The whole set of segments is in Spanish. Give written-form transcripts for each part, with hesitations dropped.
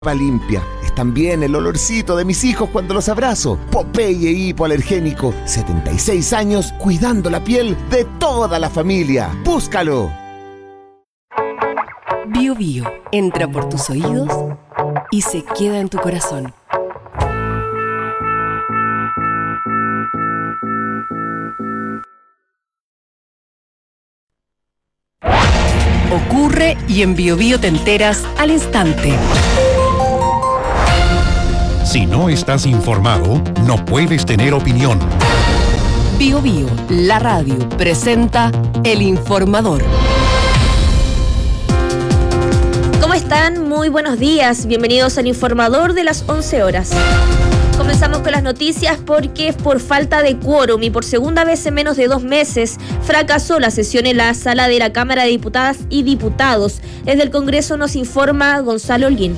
limpia. Es también el olorcito de mis hijos cuando los abrazo. Popeye hipoalergénico, 76 años cuidando la piel de toda la familia. ¡Búscalo! Bio Bio entra por tus oídos y se queda en tu corazón. Ocurre y en Bio Bio te enteras al instante. Si no estás informado, no puedes tener opinión. Bio Bio, la radio, presenta El Informador. ¿Cómo están? Muy buenos días. Bienvenidos al Informador de las 11 horas. Comenzamos con las noticias porque por falta de quórum y por segunda vez en menos de 2 meses fracasó la sesión en la sala de la Cámara de Diputadas y Diputados. Desde el Congreso nos informa Gonzalo Holguín.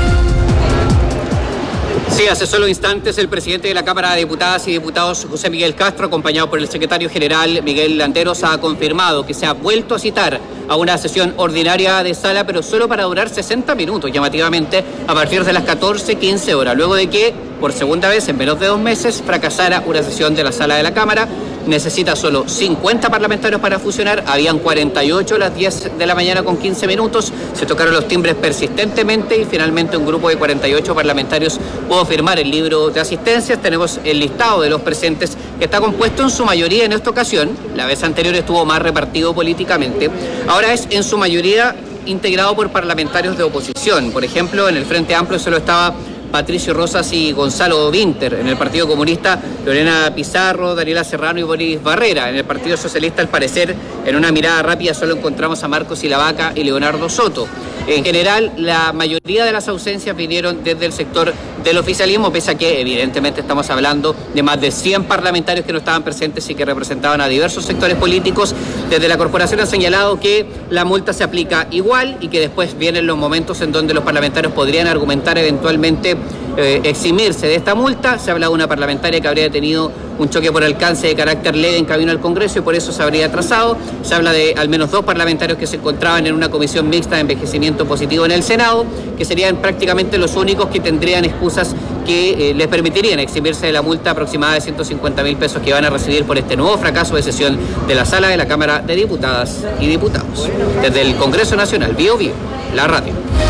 Sí, hace solo instantes el presidente de la Cámara de Diputadas y Diputados, José Miguel Castro, acompañado por el secretario general Miguel Landeros, ha confirmado que se ha vuelto a citar a una sesión ordinaria de sala, pero solo para durar 60 minutos, llamativamente, a partir de las 14:15 horas, luego de que, por segunda vez en menos de 2 meses, fracasara una sesión de la sala de la Cámara. Necesita solo 50 parlamentarios para fusionar, habían 48 a las 10 de la mañana con 15 minutos, se tocaron los timbres persistentemente y finalmente un grupo de 48 parlamentarios pudo firmar el libro de asistencias. Tenemos el listado de los presentes que está compuesto en su mayoría en esta ocasión, la vez anterior estuvo más repartido políticamente, ahora es en su mayoría integrado por parlamentarios de oposición. Por ejemplo, en el Frente Amplio solo estaba Patricio Rosas y Gonzalo Vinter. En el Partido Comunista, Lorena Pizarro, Daniela Serrano y Boris Barrera. En el Partido Socialista, al parecer, en una mirada rápida solo encontramos a Marcos Silavaca y Leonardo Soto. En general, la mayoría de las ausencias vinieron desde el sector del oficialismo, pese a que evidentemente estamos hablando de más de 100 parlamentarios que no estaban presentes y que representaban a diversos sectores políticos. Desde la corporación han señalado que la multa se aplica igual y que después vienen los momentos en donde los parlamentarios podrían argumentar eventualmente eximirse de esta multa. Se habla de una parlamentaria que habría tenido un choque por alcance de carácter leve en camino al Congreso y por eso se habría atrasado. Se habla de al menos 2 parlamentarios que se encontraban en una comisión mixta de envejecimiento positivo en el Senado, que serían prácticamente los únicos que tendrían excusas que les permitirían eximirse de la multa aproximada de 150.000 pesos que van a recibir por este nuevo fracaso de sesión de la Sala de la Cámara de Diputadas y Diputados. Desde el Congreso Nacional, Bio Bio, la radio.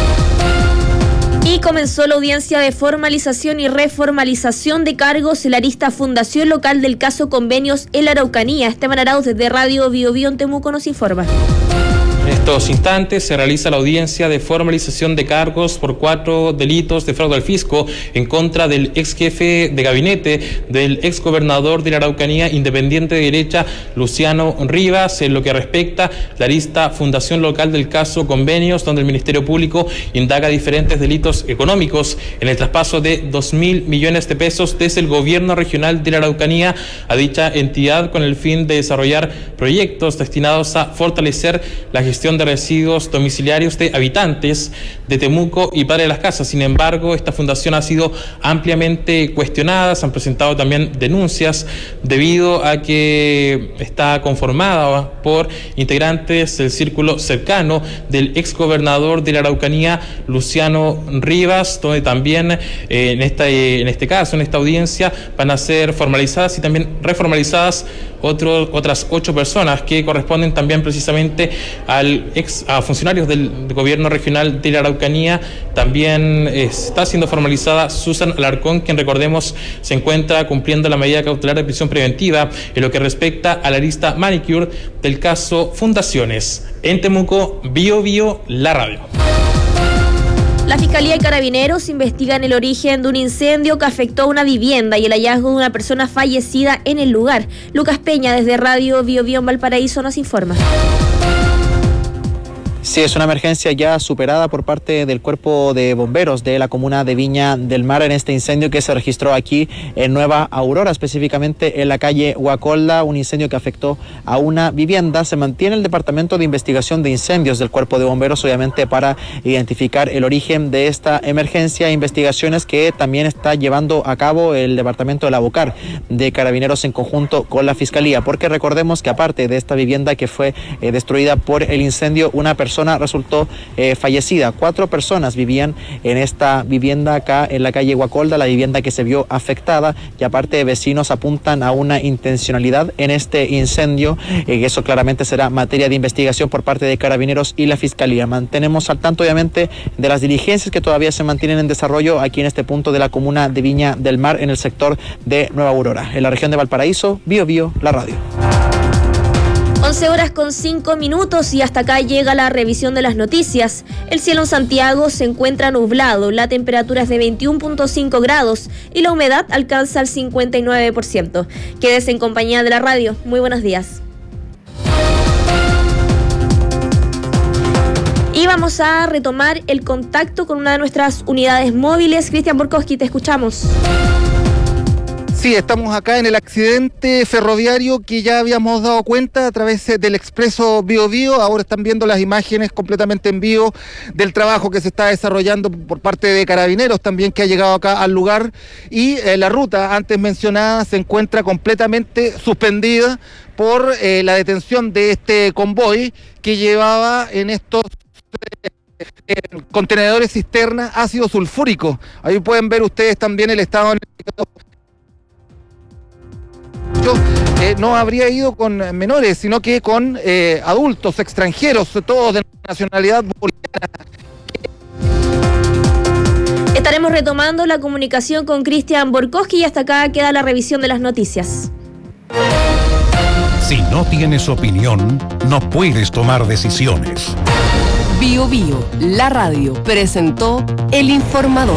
Y comenzó la audiencia de formalización y reformalización de cargos en la arista Fundación Local del caso Convenios en la Araucanía. Esteban Arauz desde Radio Bio Bio en Temuco nos informa. En estos instantes se realiza la audiencia de formalización de cargos por 4 delitos de fraude al fisco en contra del ex jefe de gabinete del ex gobernador de la Araucanía independiente de derecha Luciano Rivas, en lo que respecta a la arista Fundación Local del caso Convenios, donde el Ministerio Público indaga diferentes delitos económicos en el traspaso de 2.000 millones de pesos desde el gobierno regional de la Araucanía a dicha entidad con el fin de desarrollar proyectos destinados a fortalecer la gestión de residuos domiciliarios de habitantes de Temuco y Padre de las Casas. Sin embargo, esta fundación ha sido ampliamente cuestionada, se han presentado también denuncias debido a que está conformada por integrantes del círculo cercano del exgobernador de la Araucanía, Luciano Rivas, donde también en este caso, en esta audiencia, van a ser formalizadas y también reformalizadas otras 8 personas que corresponden también precisamente a funcionarios del gobierno regional de la Araucanía. También está siendo formalizada Susan Alarcón, quien, recordemos, se encuentra cumpliendo la medida cautelar de prisión preventiva en lo que respecta a la lista Manicure del caso Fundaciones. En Temuco, Bio Bio, la radio. La Fiscalía y Carabineros investigan el origen de un incendio que afectó a una vivienda y el hallazgo de una persona fallecida en el lugar. Lucas Peña, desde Radio Bio Bio en Valparaíso, nos informa. Sí, es una emergencia ya superada por parte del Cuerpo de Bomberos de la comuna de Viña del Mar en este incendio que se registró aquí en Nueva Aurora, específicamente en la calle Huacolda, un incendio que afectó a una vivienda. Se mantiene el Departamento de Investigación de Incendios del Cuerpo de Bomberos, obviamente para identificar el origen de esta emergencia, investigaciones que también está llevando a cabo el Departamento de la Bocar de Carabineros en conjunto con la Fiscalía, porque recordemos que aparte de esta vivienda que fue destruida por el incendio, una persona persona resultó fallecida. 4 personas vivían en esta vivienda acá en la calle Guacolda, la vivienda que se vio afectada, y aparte vecinos apuntan a una intencionalidad en este incendio. Eso claramente será materia de investigación por parte de Carabineros y la Fiscalía. Mantenemos al tanto, obviamente, de las diligencias que todavía se mantienen en desarrollo aquí en este punto de la comuna de Viña del Mar, en el sector de Nueva Aurora. En la región de Valparaíso, Bio Bio, la radio. 11:05 y hasta acá llega la revisión de las noticias. El cielo en Santiago se encuentra nublado, la temperatura es de 21.5 grados y la humedad alcanza el 59%. Quédese en compañía de la radio. Muy buenos días. Y vamos a retomar el contacto con una de nuestras unidades móviles. Cristian Borkowski, te escuchamos. Sí, estamos acá en el accidente ferroviario que ya habíamos dado cuenta a través del expreso Bio Bio. Ahora están viendo las imágenes completamente en vivo del trabajo que se está desarrollando por parte de Carabineros también, que ha llegado acá al lugar. Y la ruta antes mencionada se encuentra completamente suspendida por la detención de este convoy que llevaba en estos contenedores cisterna ácido sulfúrico. Ahí pueden ver ustedes también el estado en el que no habría ido con menores, sino que con adultos extranjeros, todos de nacionalidad boliviana. Estaremos retomando la comunicación con Cristian Borkowski y hasta acá queda la revisión de las noticias. Si no tienes opinión, no puedes tomar decisiones. Bio Bio, la radio, presentó El Informador.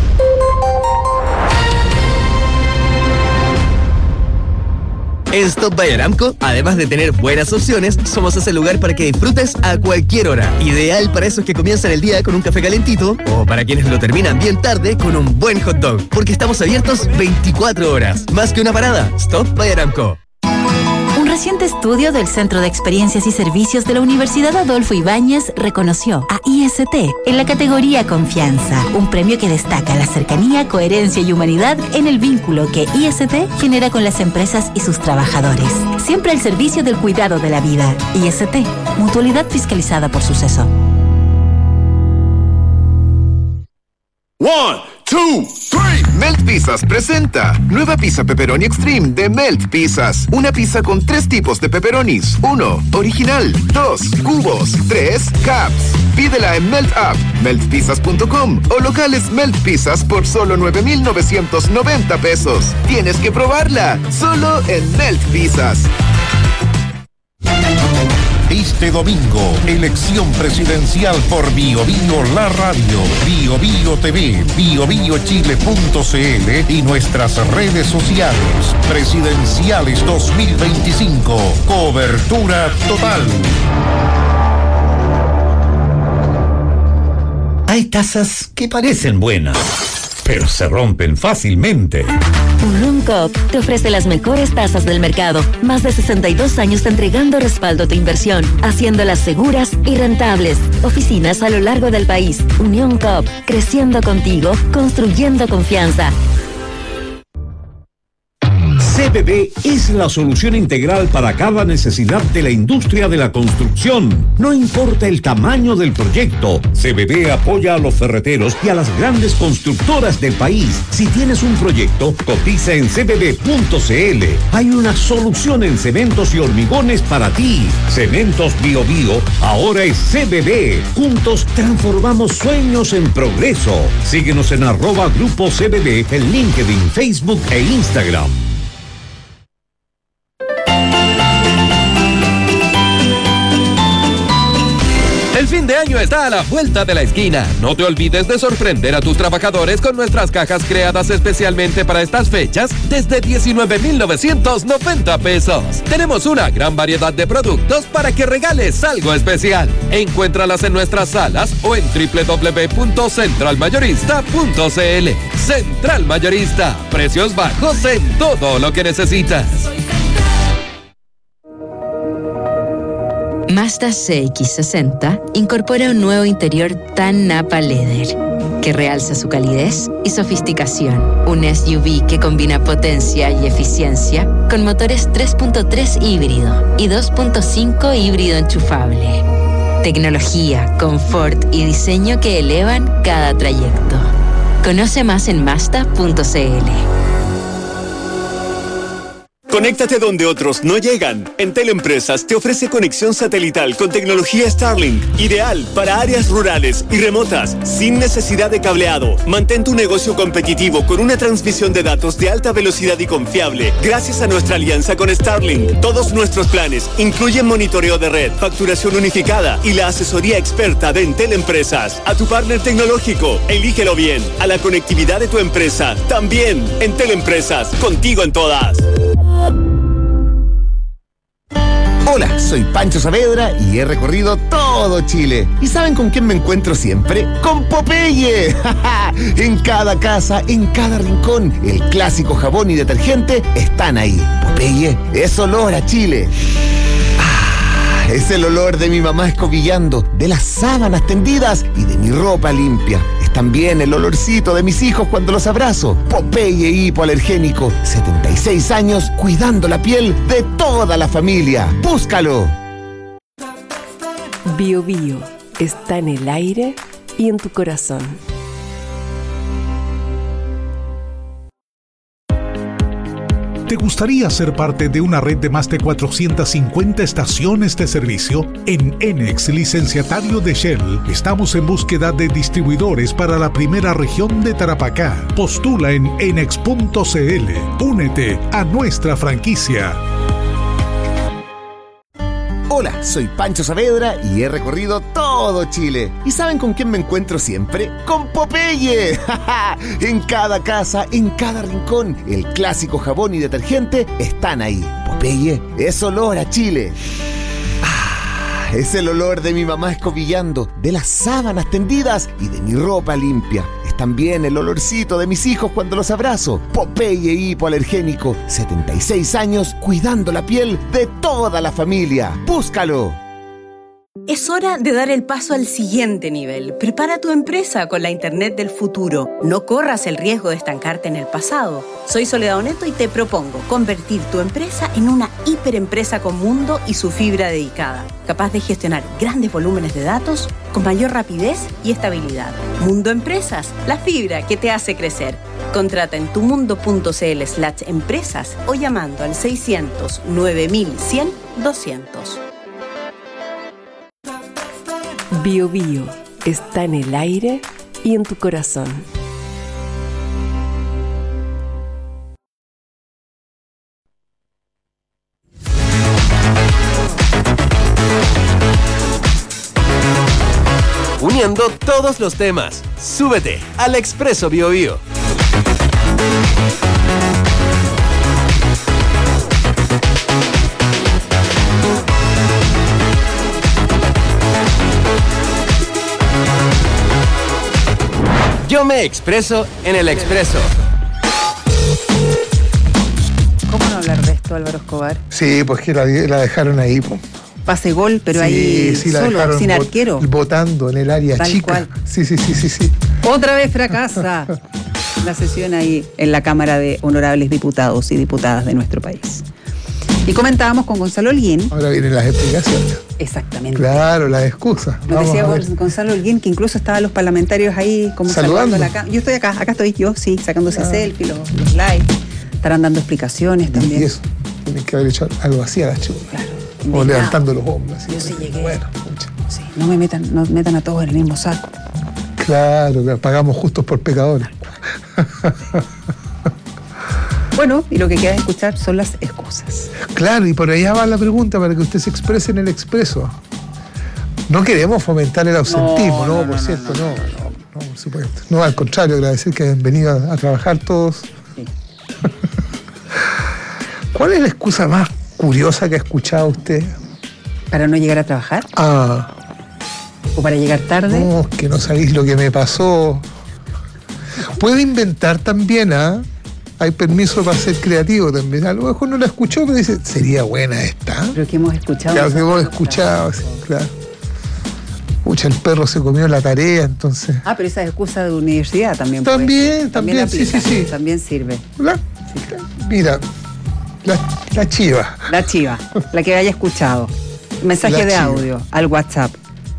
En Stop by Aramco, además de tener buenas opciones, somos ese lugar para que disfrutes a cualquier hora. Ideal para esos que comienzan el día con un café calentito o para quienes lo terminan bien tarde con un buen hot dog. Porque estamos abiertos 24 horas. Más que una parada, Stop by Aramco. Un reciente estudio del Centro de Experiencias y Servicios de la Universidad Adolfo Ibáñez reconoció a IST en la categoría Confianza, un premio que destaca la cercanía, coherencia y humanidad en el vínculo que IST genera con las empresas y sus trabajadores. Siempre al servicio del cuidado de la vida. IST, mutualidad fiscalizada por Suceso. 1, 2, 3. Melt Pizzas presenta nueva pizza pepperoni extreme de Melt Pizzas. Una pizza con 3 tipos de pepperonis. 1, original. 2, cubos. 3, caps. Pídela en Melt App, meltpizzas.com o locales Melt Pizzas por solo 9,990 pesos. Tienes que probarla, solo en Melt Pizzas. Este domingo, elección presidencial por Bio Bio, la radio, Bio Bio TV, biobiochile.cl y nuestras redes sociales. Presidenciales 2025. Cobertura total. Hay tazas que parecen buenas, pero se rompen fácilmente. Unión Coop te ofrece las mejores tazas del mercado. Más de 62 años entregando respaldo a tu inversión, haciéndolas seguras y rentables. Oficinas a lo largo del país. Unión Coop, creciendo contigo, construyendo confianza. CBB es la solución integral para cada necesidad de la industria de la construcción. No importa el tamaño del proyecto, CBB apoya a los ferreteros y a las grandes constructoras del país. Si tienes un proyecto, cotiza en cbb.cl. Hay una solución en cementos y hormigones para ti. Cementos Bio Bio ahora es CBB. Juntos transformamos sueños en progreso. Síguenos en @Grupo CBB en LinkedIn, Facebook e Instagram. El fin de año está a la vuelta de la esquina. No te olvides de sorprender a tus trabajadores con nuestras cajas creadas especialmente para estas fechas desde 19,990 pesos. Tenemos una gran variedad de productos para que regales algo especial. Encuéntralas en nuestras salas o en www.centralmayorista.cl. Central Mayorista. Precios bajos en todo lo que necesitas. Mazda CX-60 incorpora un nuevo interior tan Napa Leather que realza su calidez y sofisticación. Un SUV que combina potencia y eficiencia con motores 3.3 híbrido y 2.5 híbrido enchufable. Tecnología, confort y diseño que elevan cada trayecto. Conoce más en Mazda.cl. Conéctate donde otros no llegan. Entel Empresas te ofrece conexión satelital con tecnología Starlink, ideal para áreas rurales y remotas, sin necesidad de cableado. Mantén tu negocio competitivo con una transmisión de datos de alta velocidad y confiable, gracias a nuestra alianza con Starlink. Todos nuestros planes incluyen monitoreo de red, facturación unificada y la asesoría experta de Entel Empresas. A tu partner tecnológico, elígelo bien. A la conectividad de tu empresa, también. Entel Empresas, contigo en todas. Hola, soy Pancho Saavedra y he recorrido todo Chile. ¿Y saben con quién me encuentro siempre? ¡Con Popeye! En cada casa, en cada rincón, el clásico jabón y detergente están ahí. Popeye es olor a Chile. Es el olor de mi mamá escobillando, de las sábanas tendidas y de mi ropa limpia. Es también el olorcito de mis hijos cuando los abrazo. Popeye hipoalergénico, 76 años cuidando la piel de toda la familia. ¡Búscalo! Bio Bio está en el aire y en tu corazón. ¿Te gustaría ser parte de una red de más de 450 estaciones de servicio? En Enex, licenciatario de Shell, estamos en búsqueda de distribuidores para la primera región de Tarapacá. Postula en enex.cl. Únete a nuestra franquicia. Hola, soy Pancho Saavedra y he recorrido todo Chile. ¿Y saben con quién me encuentro siempre? ¡Con Popeye! En cada casa, en cada rincón, el clásico jabón y detergente están ahí. Popeye es olor a Chile. Es el olor de mi mamá escobillando, de las sábanas tendidas y de mi ropa limpia. Es también el olorcito de mis hijos cuando los abrazo. Popeye hipoalergénico, 76 años cuidando la piel de toda la familia. ¡Búscalo! Es hora de dar el paso al siguiente nivel. Prepara tu empresa con la Internet del futuro. No corras el riesgo de estancarte en el pasado. Soy Soledad Oneto y te propongo convertir tu empresa en una hiperempresa con mundo y su fibra dedicada, capaz de gestionar grandes volúmenes de datos con mayor rapidez y estabilidad. Mundo Empresas, la fibra que te hace crecer. Contrata en tumundo.cl/empresas o llamando al 600 9100 200. Bio Bio está en el aire y en tu corazón. Uniendo todos los temas. Súbete al Expreso Bio Bio. Yo me expreso en el Expreso. ¿Cómo no hablar de esto, Álvaro Escobar? Sí, pues que la dejaron ahí, po. Pase gol, pero ahí solo, sin arquero. Votando en el área Tal chica. Cual. Sí. Otra vez fracasa la sesión ahí en la Cámara de Honorables Diputados y Diputadas de nuestro país. Y comentábamos con Gonzalo Holguín. Ahora vienen las explicaciones. Exactamente. Claro, las excusas. Nos decía Gonzalo Holguín que incluso estaban los parlamentarios ahí como saludando a la cámara. Yo estoy acá estoy yo, sí, sacándose selfie, los likes. Estarán dando explicaciones también. Y eso, tienen que haber hecho algo así a las chicas. Claro. O levantando los hombros. Yo sí llegué. Bueno, sí, no metan a todos en el mismo saco. Claro, pagamos justos por pecadores. Bueno, y lo que queda de escuchar son las excusas. Claro, y por allá va la pregunta para que usted se exprese en el Expreso. No queremos fomentar el ausentismo, no, por supuesto. No, al contrario, agradecer que han venido a trabajar todos. Sí. ¿Cuál es la excusa más curiosa que ha escuchado usted? ¿Para no llegar a trabajar? ¿O para llegar tarde? No, que no sabéis lo que me pasó. Puede inventar también, Hay permiso para ser creativo también. A lo mejor no la escuchó, pero dice, sería buena esta. Pero que hemos escuchado. Claro, que hemos escuchado, sí, claro. Pucha, el perro se comió la tarea, entonces. Pero esa excusa de universidad también. También, sí. También sirve. Mira, la chiva. La chiva, la que haya escuchado. Mensaje de audio al WhatsApp.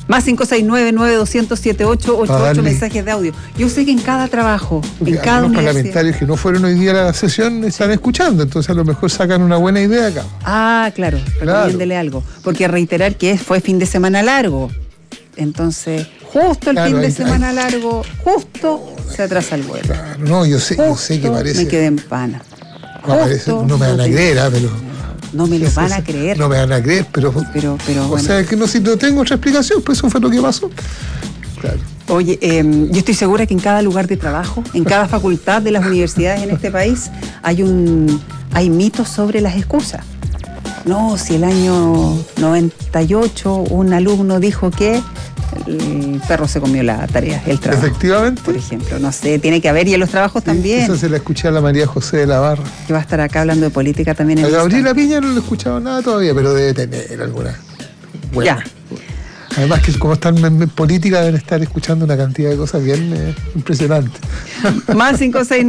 Más 569-9200-7888 mensajes de audio. Yo sé que en cada trabajo, porque en cada los universidad. parlamentarios que no fueron hoy día a la sesión están escuchando, entonces a lo mejor sacan una buena idea acá. Ah, claro, recomiéndele algo. Porque reiterar que fue fin de semana largo. Entonces, justo el fin de semana largo, justo se atrasa el vuelo. Claro, no, yo sé que parece. Me quedé en pana. No me van a creer, pero. No me lo van a creer. No me van a creer, pero o bueno. Sea, que si no tengo otra explicación, pues eso fue lo que pasó. Claro. Oye, yo estoy segura que en cada lugar de trabajo, en cada facultad de las universidades en este país, hay mitos sobre las excusas. No, si el año 98 un alumno dijo que el perro se comió la tarea, el trabajo. Efectivamente. Por ejemplo, no sé, tiene que haber, y en los trabajos también. Eso se la escuché a la María José de la Barra. Que va a estar acá hablando de política también. A Gabriela Piña no le he escuchado nada todavía, pero debe tener alguna. Bueno. Ya. Además que como están en política deben estar escuchando una cantidad de cosas bien impresionantes. Más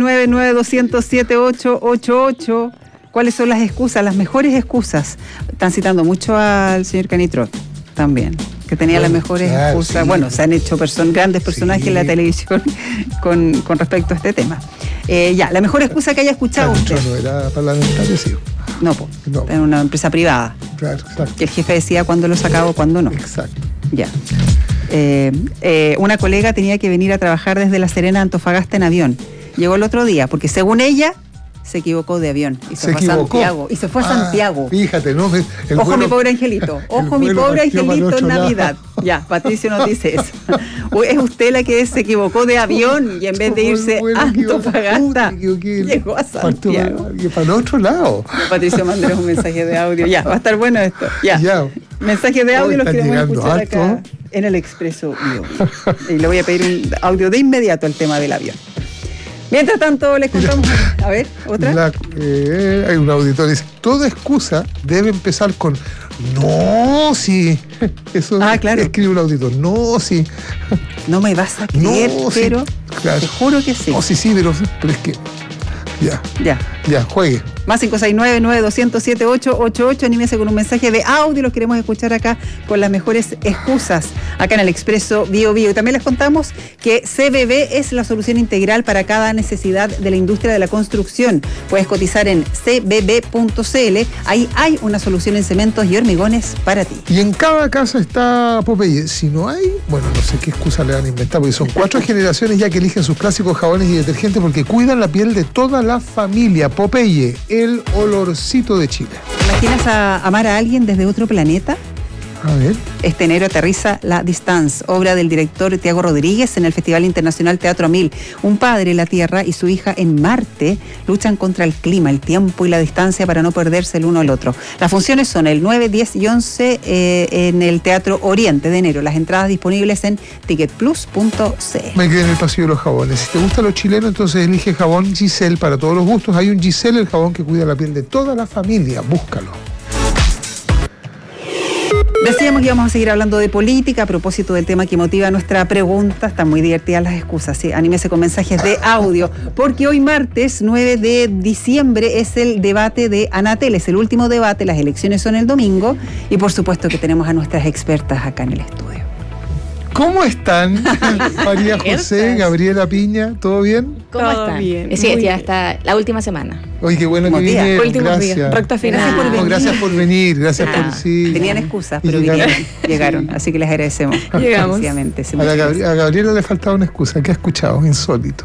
569-9200-7888. ¿Cuáles son las excusas, las mejores excusas? Están citando mucho al señor Canitrot también, que tenía las mejores excusas. Sí. Bueno, se han hecho grandes personajes en la televisión con respecto a este tema. La mejor excusa que haya escuchado usted. No era parlamentario, sí. No, en una empresa privada. Claro, exacto. Que el jefe decía cuándo lo sacaba o cuándo no. Exacto. Ya. Una colega tenía que venir a trabajar desde La Serena a Antofagasta en avión. Llegó el otro día, porque según ella, se equivocó de avión y se fue a Santiago. Y se fue a Santiago. Fíjate, ¿no? Ojo, mi pobre angelito. Ojo, mi pobre angelito en Navidad. Ya, Patricio nos dice eso. Es usted la que se equivocó de avión y en vez de irse a Antofagasta, llegó a Santiago. Y para el otro lado. Patricio, mándenos un mensaje de audio. Ya, va a estar bueno esto. Ya. Mensajes de audio los queremos escuchar acá en el Expreso Bio. Y le voy a pedir un audio de inmediato al tema del avión. Mientras tanto, les contamos. A ver, otra. Hay un auditor que dice: toda excusa debe empezar con no, sí. Eso claro. Escribe un auditor. No, sí. No me vas a creer, no, pero sí. Claro. Te juro que sí. No, sí, pero es que. Ya, juegue. Más 569-9200-7888. Anímese con un mensaje de audio. Los queremos escuchar acá con las mejores excusas, acá en el Expreso Bio Bio. Y también les contamos que CBB es la solución integral para cada necesidad de la industria de la construcción. Puedes cotizar en cbb.cl. Ahí hay una solución en cementos y hormigones para ti. Y en cada casa está Popeye. Si no hay, bueno, no sé qué excusa le van a inventar, porque son 4 generaciones ya que eligen sus clásicos jabones y detergentes porque cuidan la piel de toda la familia. Popeye, el olorcito de Chile. ¿Imaginas amar a alguien desde otro planeta? A ver. Este enero aterriza La Distance, obra del director Tiago Rodríguez en el Festival Internacional Teatro 1000. Un padre, la Tierra, y su hija en Marte luchan contra el clima, el tiempo y la distancia para no perderse el uno al otro. Las funciones son el 9, 10 y 11 en el Teatro Oriente de enero. Las entradas disponibles en ticketplus.cl. Me quedé en el pasillo de los jabones. Si te gustan los chilenos, entonces elige jabón Giselle para todos los gustos. Hay un Giselle, el jabón que cuida la piel de toda la familia. Búscalo. Decíamos que íbamos a seguir hablando de política a propósito del tema que motiva nuestra pregunta. Están muy divertidas las excusas, sí. Anímese con mensajes de audio, porque hoy martes 9 de diciembre es el debate de Anatel, es el último debate, las elecciones son el domingo y por supuesto que tenemos a nuestras expertas acá en el estudio. ¿Cómo están? María José, Gabriela Piña, ¿todo bien? ¿Cómo están? Bien. Sí, ya está la última semana. Oye, qué bueno que vinieron. Últimos días, recta final. Gracias por venir, gracias por sí. Tenían excusas, pero llegaron, así que les agradecemos. Llegamos. A Gabriela le faltaba una excusa. ¿Qué ha escuchado? Insólito.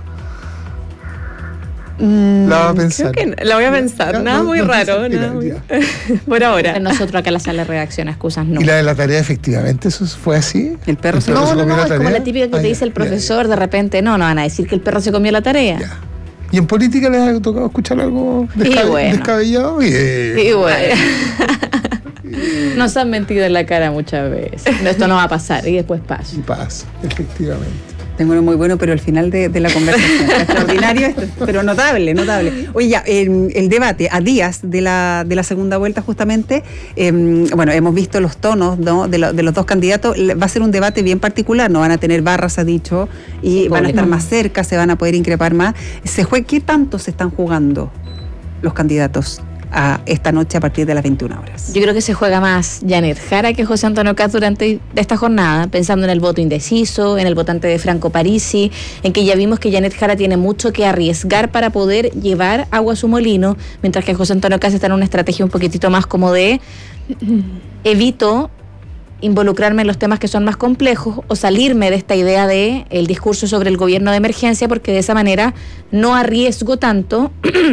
La va a pensar. Creo que la voy a pensar. Nada muy raro. Por ahora. Nosotros acá en la sala de redacción, excusas no. ¿Y la de la tarea, efectivamente, eso fue así? El perro se comió la tarea. Es como la típica que te dice el profesor, de repente, no van a decir que el perro se comió la tarea. Ya. ¿Y en política les ha tocado escuchar algo descabellado? Y bueno. Nos han mentido en la cara muchas veces. Esto no va a pasar y después pasa. Y pasa, efectivamente. Tengo uno muy bueno, pero al final de la conversación. Extraordinario, pero notable. Oye, ya, el debate a días de la segunda vuelta justamente, bueno, hemos visto los tonos, ¿no?, de los dos candidatos. Va a ser un debate bien particular, no van a tener barras, ha dicho, y van a estar más cerca, se van a poder increpar más. ¿Qué tanto se están jugando los candidatos esta noche a partir de las 21 horas. Yo creo que se juega más Janet Jara que José Antonio Kast durante esta jornada, pensando en el voto indeciso, en el votante de Franco Parisi, en que ya vimos que Janet Jara tiene mucho que arriesgar para poder llevar agua a su molino, mientras que José Antonio Kast está en una estrategia un poquitito más como de evito involucrarme en los temas que son más complejos o salirme de esta idea de el discurso sobre el gobierno de emergencia, porque de esa manera no arriesgo tanto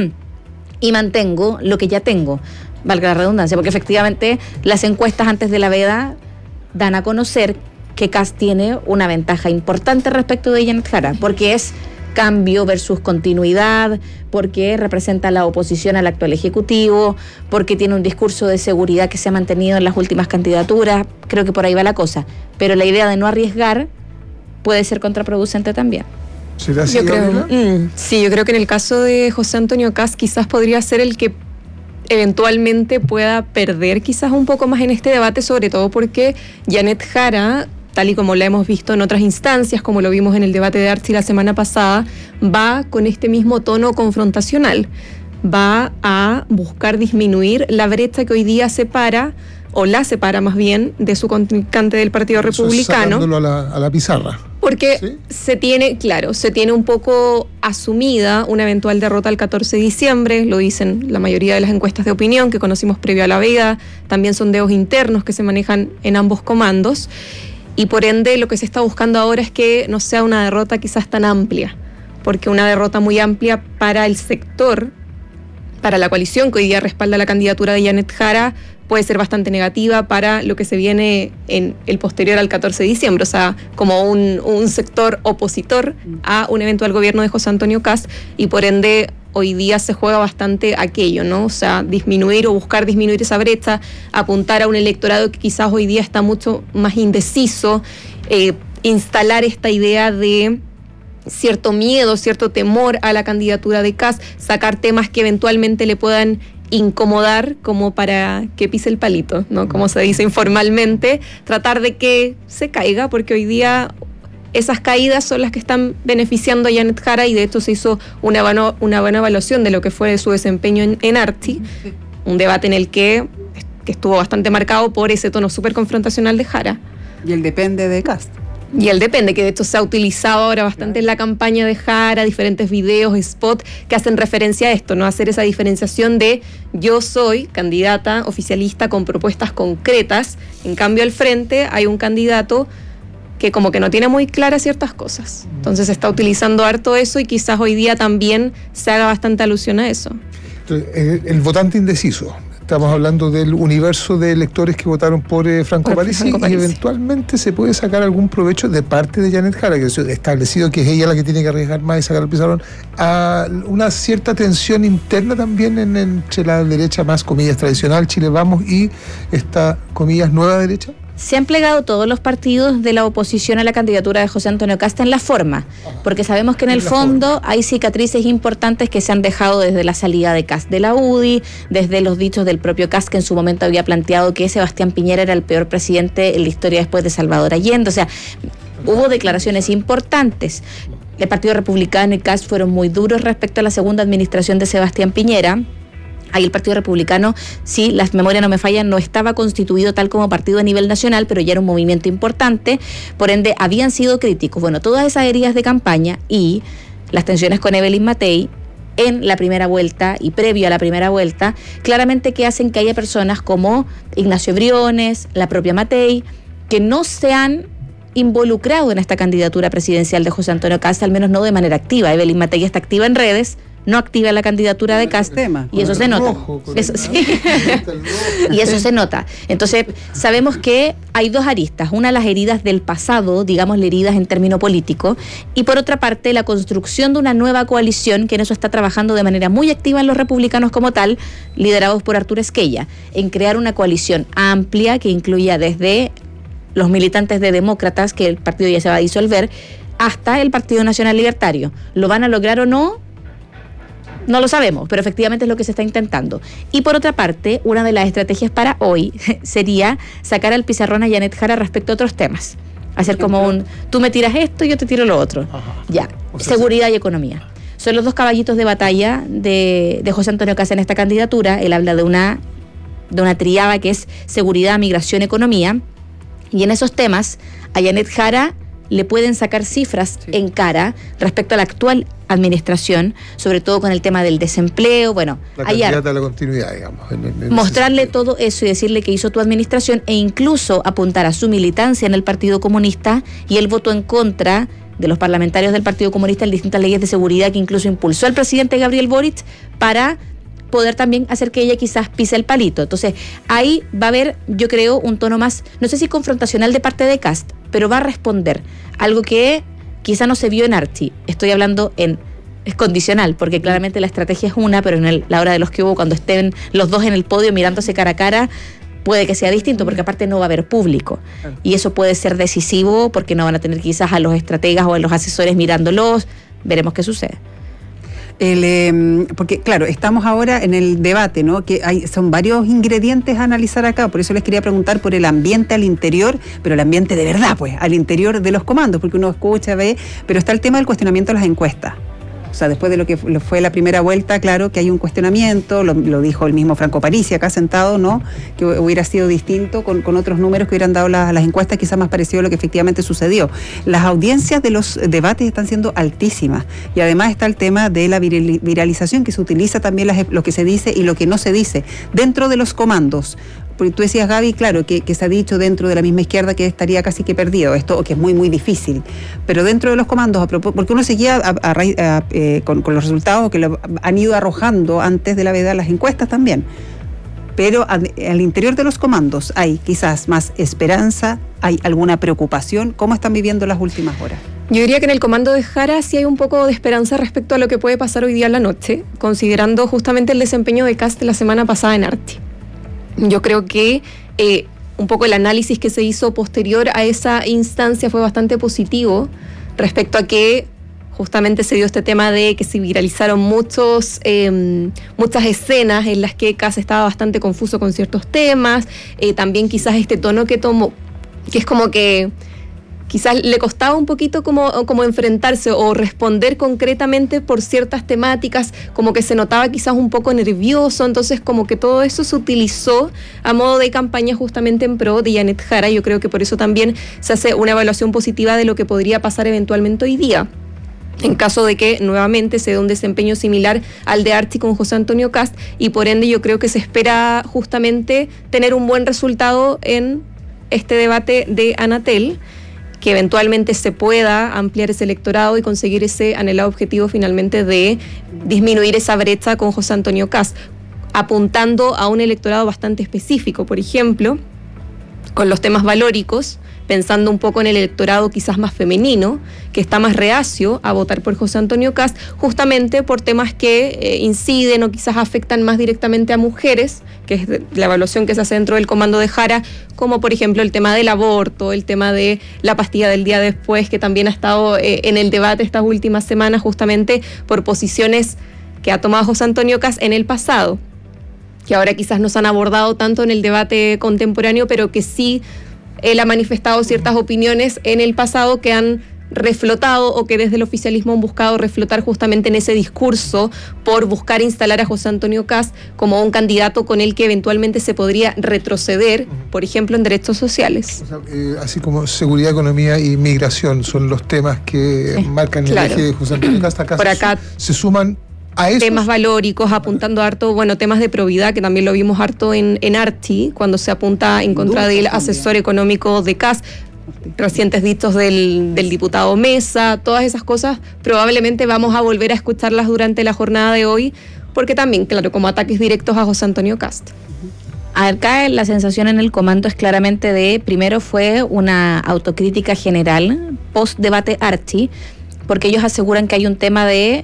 y mantengo lo que ya tengo, valga la redundancia, porque efectivamente las encuestas antes de la veda dan a conocer que Kast tiene una ventaja importante respecto de Janet Jara, porque es cambio versus continuidad, porque representa la oposición al actual ejecutivo, porque tiene un discurso de seguridad que se ha mantenido en las últimas candidaturas. Creo que por ahí va la cosa, pero la idea de no arriesgar puede ser contraproducente también. Yo creo, yo creo que en el caso de José Antonio Kast quizás podría ser el que eventualmente pueda perder quizás un poco más en este debate, sobre todo porque Janet Jara, tal y como la hemos visto en otras instancias, como lo vimos en el debate de Archie la semana pasada, va con este mismo tono confrontacional, va a buscar disminuir la brecha que hoy día separa, o la separa más bien, de su contrincante del Partido Republicano. Sacándolo a la pizarra. Porque ¿sí? se tiene un poco asumida una eventual derrota el 14 de diciembre, lo dicen la mayoría de las encuestas de opinión que conocimos previo a la veda, también sondeos internos que se manejan en ambos comandos, y por ende lo que se está buscando ahora es que no sea una derrota quizás tan amplia, porque una derrota muy amplia para el sector, para la coalición que hoy día respalda la candidatura de Janet Jara, puede ser bastante negativa para lo que se viene en el posterior al 14 de diciembre, o sea, como un sector opositor a un eventual gobierno de José Antonio Kast, y por ende hoy día se juega bastante aquello, ¿no? O sea, disminuir o buscar disminuir esa brecha, apuntar a un electorado que quizás hoy día está mucho más indeciso, instalar esta idea de cierto miedo, cierto temor a la candidatura de Kast, sacar temas que eventualmente le puedan incomodar como para que pise el palito, ¿no? Como se dice informalmente, tratar de que se caiga, porque hoy día esas caídas son las que están beneficiando a Janet Jara, y de hecho se hizo una buena evaluación de lo que fue su desempeño en Archie, un debate en el que estuvo bastante marcado por ese tono súper confrontacional de Jara. Y el depende de Kast. Y el depende, que de hecho se ha utilizado ahora bastante en la campaña de Jara, diferentes videos, spots que hacen referencia a esto, ¿no? Hacer esa diferenciación de yo soy candidata oficialista con propuestas concretas, en cambio al frente hay un candidato que como que no tiene muy claras ciertas cosas. Entonces se está utilizando harto eso, y quizás hoy día también se haga bastante alusión a eso. El votante indeciso. Estamos hablando del universo de electores que votaron por Franco Parisi, y eventualmente se puede sacar algún provecho de parte de Janet Jara, que es establecido que es ella la que tiene que arriesgar más y sacar el pizarrón, a una cierta tensión interna también entre la derecha más, comillas, tradicional, Chile Vamos, y esta, comillas, nueva derecha. Se han plegado todos los partidos de la oposición a la candidatura de José Antonio Kast en la forma, porque sabemos que en el fondo hay cicatrices importantes que se han dejado desde la salida de Kast de la UDI, desde los dichos del propio Kast, que en su momento había planteado que Sebastián Piñera era el peor presidente en la historia después de Salvador Allende. O sea, hubo declaraciones importantes. El Partido Republicano y Kast fueron muy duros respecto a la segunda administración de Sebastián Piñera. Ahí el Partido Republicano, si las memorias no me fallan, no estaba constituido tal como partido a nivel nacional, pero ya era un movimiento importante, por ende habían sido críticos. Bueno, todas esas heridas de campaña y las tensiones con Evelyn Matei en la primera vuelta y previo a la primera vuelta, claramente que hacen que haya personas como Ignacio Briones, la propia Matei, que no se han involucrado en esta candidatura presidencial de José Antonio Kast, al menos no de manera activa. Evelyn Matei está activa en redes, no activa la candidatura de Kast, y eso se nota. Eso, sí. Y eso se nota. Entonces, sabemos que hay dos aristas. Una, las heridas del pasado, digamos, heridas en término político, y por otra parte, la construcción de una nueva coalición, que en eso está trabajando de manera muy activa en los republicanos como tal, liderados por Arturo Esquella, en crear una coalición amplia que incluya desde los militantes de demócratas, que el partido ya se va a disolver, hasta el Partido Nacional Libertario. ¿Lo van a lograr o no? No lo sabemos, pero efectivamente es lo que se está intentando. Y por otra parte, una de las estrategias para hoy sería sacar al pizarrón a Janet Jara respecto a otros temas. Hacer como tú me tiras esto y yo te tiro lo otro. Ya, seguridad y economía. son los dos caballitos de batalla de José Antonio Kast en esta candidatura. Él habla de una tríada que es seguridad, migración, economía, y en esos temas a Janet Jara le pueden sacar cifras en cara respecto a la actual administración, sobre todo con el tema del desempleo. Bueno, la candidata a la continuidad, digamos. Mostrarle todo eso y decirle que hizo tu administración, e incluso apuntar a su militancia en el Partido Comunista y el voto en contra de los parlamentarios del Partido Comunista en distintas leyes de seguridad que incluso impulsó el presidente Gabriel Boric para poder también hacer que ella quizás pise el palito. Entonces, ahí va a haber, yo creo, un tono más, no sé si confrontacional de parte de Kast, pero va a responder algo que quizá no se vio en Archie. Estoy hablando es condicional, porque claramente la estrategia es una, pero en la hora de los que hubo, cuando estén los dos en el podio mirándose cara a cara, puede que sea distinto, porque aparte no va a haber público. Y eso puede ser decisivo, porque no van a tener quizás a los estrategas o a los asesores mirándolos. Veremos qué sucede. Porque claro, estamos ahora en el debate, ¿no? Que son varios ingredientes a analizar acá, por eso les quería preguntar por el ambiente al interior, pero el ambiente de verdad, pues, al interior de los comandos, porque uno escucha, ve, pero está el tema del cuestionamiento de las encuestas. O sea, después de lo que fue la primera vuelta, claro que hay un cuestionamiento, lo dijo el mismo Franco Parisi acá sentado, ¿no? Que hubiera sido distinto con otros números que hubieran dado las encuestas, quizás más parecido a lo que efectivamente sucedió. Las audiencias de los debates están siendo altísimas, y además está el tema de la viralización, que se utiliza también lo que se dice y lo que no se dice dentro de los comandos. Porque tú decías, Gaby, claro, que se ha dicho dentro de la misma izquierda que estaría casi que perdido, esto que es muy, muy difícil. Pero dentro de los comandos, porque uno seguía con los resultados que lo han ido arrojando antes de la veda las encuestas también. Pero al interior de los comandos hay quizás más esperanza, hay alguna preocupación. ¿Cómo están viviendo las últimas horas? Yo diría que en el comando de Jara sí hay un poco de esperanza respecto a lo que puede pasar hoy día en la noche, considerando justamente el desempeño de Kast la semana pasada en Arti. Yo creo que un poco el análisis que se hizo posterior a esa instancia fue bastante positivo respecto a que justamente se dio este tema de que se viralizaron muchas escenas en las que Kast estaba bastante confuso con ciertos temas, también quizás este tono que tomó, que es como que quizás le costaba un poquito como enfrentarse o responder concretamente por ciertas temáticas, como que se notaba quizás un poco nervioso, entonces como que todo eso se utilizó a modo de campaña justamente en pro de Janet Jara. Yo creo que por eso también se hace una evaluación positiva de lo que podría pasar eventualmente hoy día, en caso de que nuevamente se dé un desempeño similar al de Archie con José Antonio Kast, y por ende yo creo que se espera justamente tener un buen resultado en este debate de Anatel, que eventualmente se pueda ampliar ese electorado y conseguir ese anhelado objetivo finalmente de disminuir esa brecha con José Antonio Kast, apuntando a un electorado bastante específico, por ejemplo, con los temas valóricos, pensando un poco en el electorado quizás más femenino, que está más reacio a votar por José Antonio Kast, justamente por temas que inciden o quizás afectan más directamente a mujeres, que es la evaluación que se hace dentro del comando de Jara, como por ejemplo el tema del aborto, el tema de la pastilla del día después, que también ha estado en el debate estas últimas semanas, justamente por posiciones que ha tomado José Antonio Kast en el pasado, que ahora quizás no se han abordado tanto en el debate contemporáneo, pero que sí él ha manifestado ciertas opiniones en el pasado que han reflotado o que desde el oficialismo han buscado reflotar justamente en ese discurso por buscar instalar a José Antonio Kast como un candidato con el que eventualmente se podría retroceder, por ejemplo, en derechos sociales. O sea, así como seguridad, economía y migración son los temas que marcan el eje de José Antonio Kast. Por acá se suman a esos temas valóricos, apuntando harto, temas de probidad, que también lo vimos harto en Arti, cuando se apunta en contra del asesor económico de Kast, recientes dichos del diputado Mesa, todas esas cosas probablemente vamos a volver a escucharlas durante la jornada de hoy, porque también, claro, como ataques directos a José Antonio Kast. Acá la sensación en el comando es claramente primero fue una autocrítica general, post debate Arti, porque ellos aseguran que hay un tema de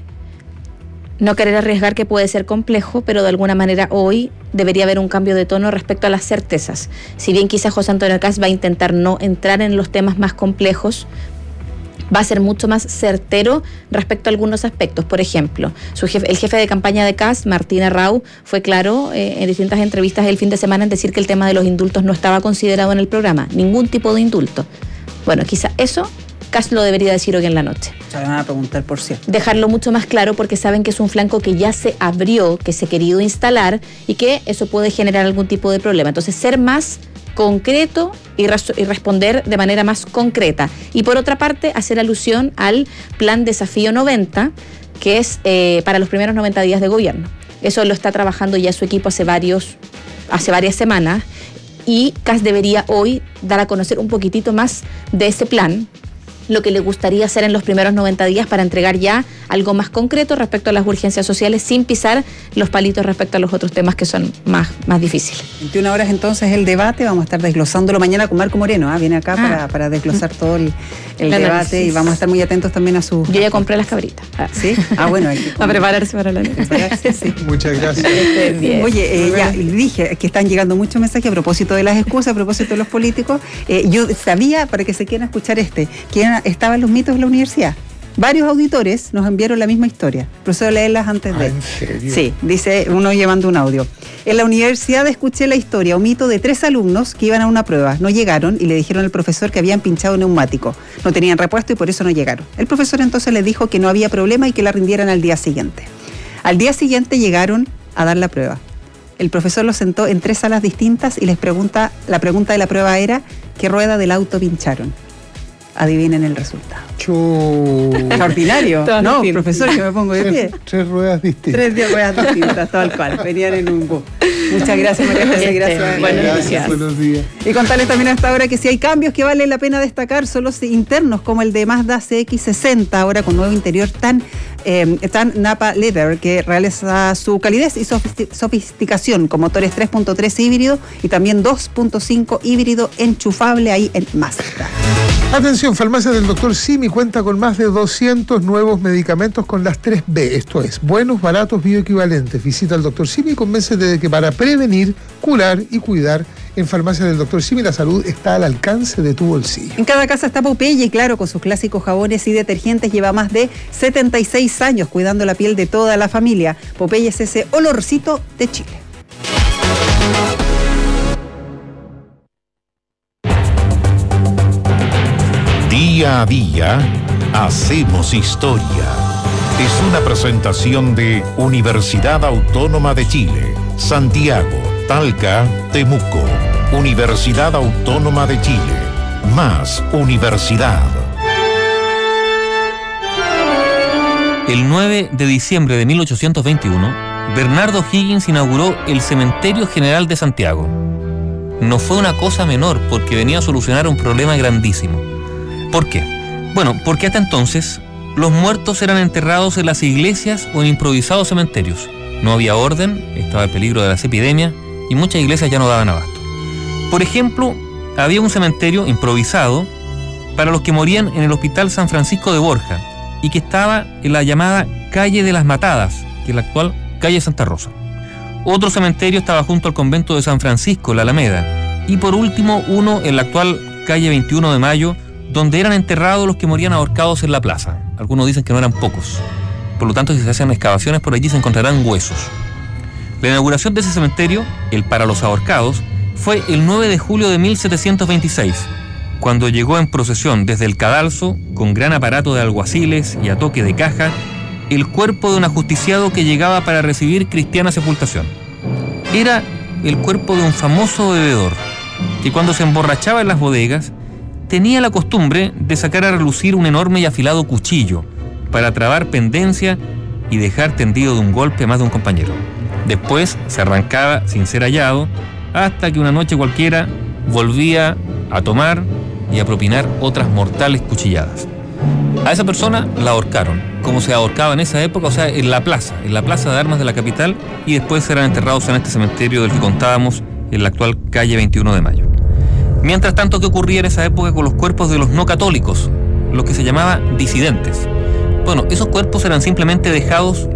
no querer arriesgar, que puede ser complejo, pero de alguna manera hoy debería haber un cambio de tono respecto a las certezas. Si bien quizás José Antonio Kast va a intentar no entrar en los temas más complejos, va a ser mucho más certero respecto a algunos aspectos. Por ejemplo, el jefe de campaña de Kast, Martín Arrau, fue claro en distintas entrevistas el fin de semana en decir que el tema de los indultos no estaba considerado en el programa, ningún tipo de indulto. Bueno, quizá eso Kast lo debería decir hoy en la noche. Se van a preguntar por cierto. Dejarlo mucho más claro porque saben que es un flanco que ya se abrió, que se ha querido instalar y que eso puede generar algún tipo de problema. Entonces, ser más concreto y responder de manera más concreta. Y por otra parte, hacer alusión al plan Desafío 90, que es para los primeros 90 días de gobierno. Eso lo está trabajando ya su equipo hace varias semanas y Kast debería hoy dar a conocer un poquitito más de ese plan, lo que le gustaría hacer en los primeros 90 días para entregar ya algo más concreto respecto a las urgencias sociales sin pisar los palitos respecto a los otros temas que son más difíciles. 21 horas entonces el debate, vamos a estar desglosándolo mañana con Marco Moreno, viene acá para desglosar todo el debate y vamos a estar muy atentos también a su... Yo ya compré las cabritas. ¿Sí? Bueno, hay que a prepararse para la noche. Sí. Muchas gracias. Oye, ya dije que están llegando muchos mensajes a propósito de las excusas, a propósito de los políticos. Yo sabía, para que se quieran escuchar que estaban los mitos de la universidad. Varios auditores nos enviaron la misma historia. Procedo a leerlas antes de... ¿En serio? Sí, dice uno llevando un audio. En la universidad escuché la historia o mito de 3 alumnos que iban a una prueba. No llegaron y le dijeron al profesor que habían pinchado neumático. No tenían repuesto y por eso no llegaron. El profesor entonces les dijo que no había problema y que la rindieran al día siguiente. Al día siguiente llegaron a dar la prueba. El profesor los sentó en 3 salas distintas y la pregunta de la prueba era ¿qué rueda del auto pincharon? Adivinen el resultado. Extraordinario. No, profesor, que me pongo de pie. 3 ruedas distintas. 3 ruedas distintas, tal cual. Venían en un bus. Muchas gracias, María José. Gracias. Buenos días. Y contarles también hasta ahora que si hay cambios que vale la pena destacar son los internos, como el de Mazda CX-60, ahora con nuevo interior tan Napa Leather, que realiza su calidez y sofisticación con motores 3.3 híbrido y también 2.5 híbrido enchufable ahí en Mazda. Atención, Farmacia del Dr. Simi cuenta con más de 200 nuevos medicamentos con las 3B, esto es, buenos, baratos, bioequivalentes. Visita al Dr. Simi y convéncete de que para prevenir, curar y cuidar, en Farmacia del Dr. Simi la salud está al alcance de tu bolsillo. En cada casa está Popeye, claro, con sus clásicos jabones y detergentes, lleva más de 76 años cuidando la piel de toda la familia. Popeye es ese olorcito de Chile. Día a día, hacemos historia. Es una presentación de Universidad Autónoma de Chile, Santiago, Talca, Temuco. Universidad Autónoma de Chile. Más universidad. El 9 de diciembre de 1821, Bernardo Higgins inauguró el Cementerio General de Santiago. No fue una cosa menor porque venía a solucionar un problema grandísimo. ¿Por qué? Bueno, porque hasta entonces los muertos eran enterrados en las iglesias o en improvisados cementerios. No había orden, estaba el peligro de las epidemias y muchas iglesias ya no daban abasto. Por ejemplo, había un cementerio improvisado para los que morían en el Hospital San Francisco de Borja y que estaba en la llamada Calle de las Matadas, que es la actual Calle Santa Rosa. Otro cementerio estaba junto al convento de San Francisco, la Alameda. Y por último, uno en la actual Calle 21 de Mayo, donde eran enterrados los que morían ahorcados en la plaza. Algunos dicen que no eran pocos. Por lo tanto, si se hacen excavaciones por allí se encontrarán huesos. La inauguración de ese cementerio, el para los ahorcados, fue el 9 de julio de 1726, cuando llegó en procesión desde el cadalso, con gran aparato de alguaciles y a toque de caja, el cuerpo de un ajusticiado que llegaba para recibir cristiana sepultación. Era el cuerpo de un famoso bebedor, que cuando se emborrachaba en las bodegas, tenía la costumbre de sacar a relucir un enorme y afilado cuchillo para trabar pendencia y dejar tendido de un golpe a más de un compañero. Después se arrancaba sin ser hallado, hasta que una noche cualquiera volvía a tomar y a propinar otras mortales cuchilladas. A esa persona la ahorcaron, como se ahorcaba en esa época, o sea, en la plaza de armas de la capital, y después serán enterrados en este cementerio del que contábamos, en la actual Calle 21 de Mayo. Mientras tanto, ¿qué ocurría en esa época con los cuerpos de los no católicos, los que se llamaba disidentes? Bueno, esos cuerpos eran simplemente dejados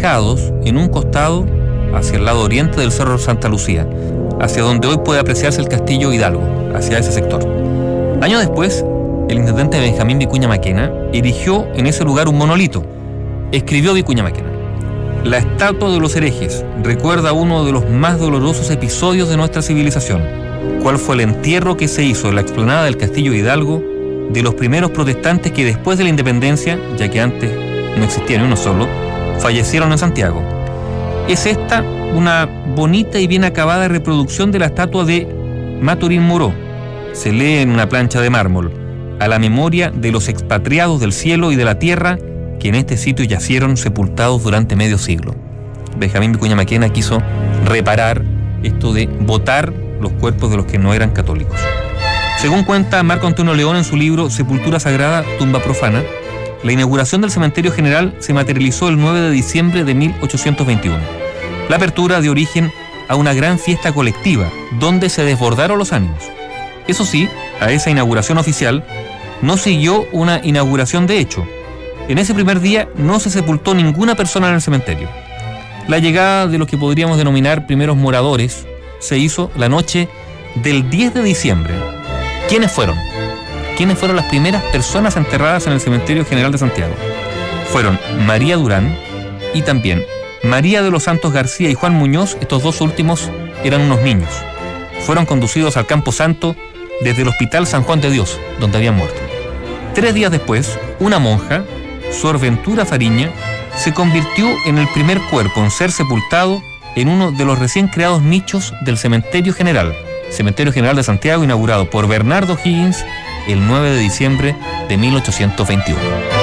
en un costado hacia el lado oriente del Cerro Santa Lucía, hacia donde hoy puede apreciarse el Castillo Hidalgo, hacia ese sector. Años después, el intendente Benjamín Vicuña Maquena erigió en ese lugar un monolito. Escribió Vicuña Maquena: la estatua de los herejes recuerda uno de los más dolorosos episodios de nuestra civilización. ¿Cuál fue el entierro que se hizo en la explanada del Castillo Hidalgo de los primeros protestantes que después de la independencia, ya que antes no existía ni uno solo, fallecieron en Santiago. Es esta una bonita y bien acabada reproducción de la estatua de Maturín Muró. Se lee en una plancha de mármol: a la memoria de los expatriados del cielo y de la tierra que en este sitio yacieron sepultados durante medio siglo. Benjamín Vicuña Maquena quiso reparar esto de botar los cuerpos de los que no eran católicos. Según cuenta Marco Antonio León en su libro Sepultura Sagrada, Tumba Profana, la inauguración del cementerio general se materializó el 9 de diciembre de 1821. La apertura dio origen a una gran fiesta colectiva, donde se desbordaron los ánimos. Eso sí, a esa inauguración oficial no siguió una inauguración de hecho. En ese primer día no se sepultó ninguna persona en el cementerio. La llegada de los que podríamos denominar primeros moradores se hizo la noche del 10 de diciembre. ¿Quiénes fueron? ¿Quiénes fueron las primeras personas enterradas en el Cementerio General de Santiago? Fueron María Durán y también María de los Santos García y Juan Muñoz. Estos dos últimos eran unos niños. Fueron conducidos al Campo Santo desde el Hospital San Juan de Dios, donde habían muerto. 3 días después, una monja, Sor Ventura Fariña, se convirtió en el primer cuerpo en ser sepultado en uno de los recién creados nichos del Cementerio General de Santiago, inaugurado por Bernardo Higgins el 9 de diciembre de 1821.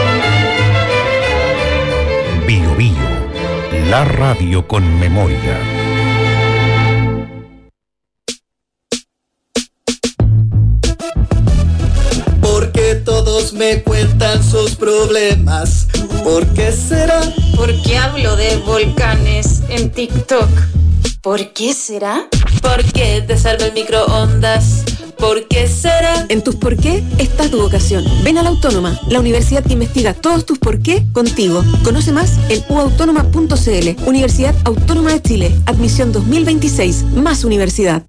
Bio Bio, la radio con memoria. Porque todos me cuentan sus problemas. ¿Por qué será? Porque hablo de volcanes en TikTok. ¿Por qué será? Porque te salva el microondas. ¿Por qué será? En tus por qué está tu vocación. Ven a la Autónoma, la universidad que investiga todos tus por qué contigo. Conoce más en uautónoma.cl. Universidad Autónoma de Chile. Admisión 2026. Más universidad.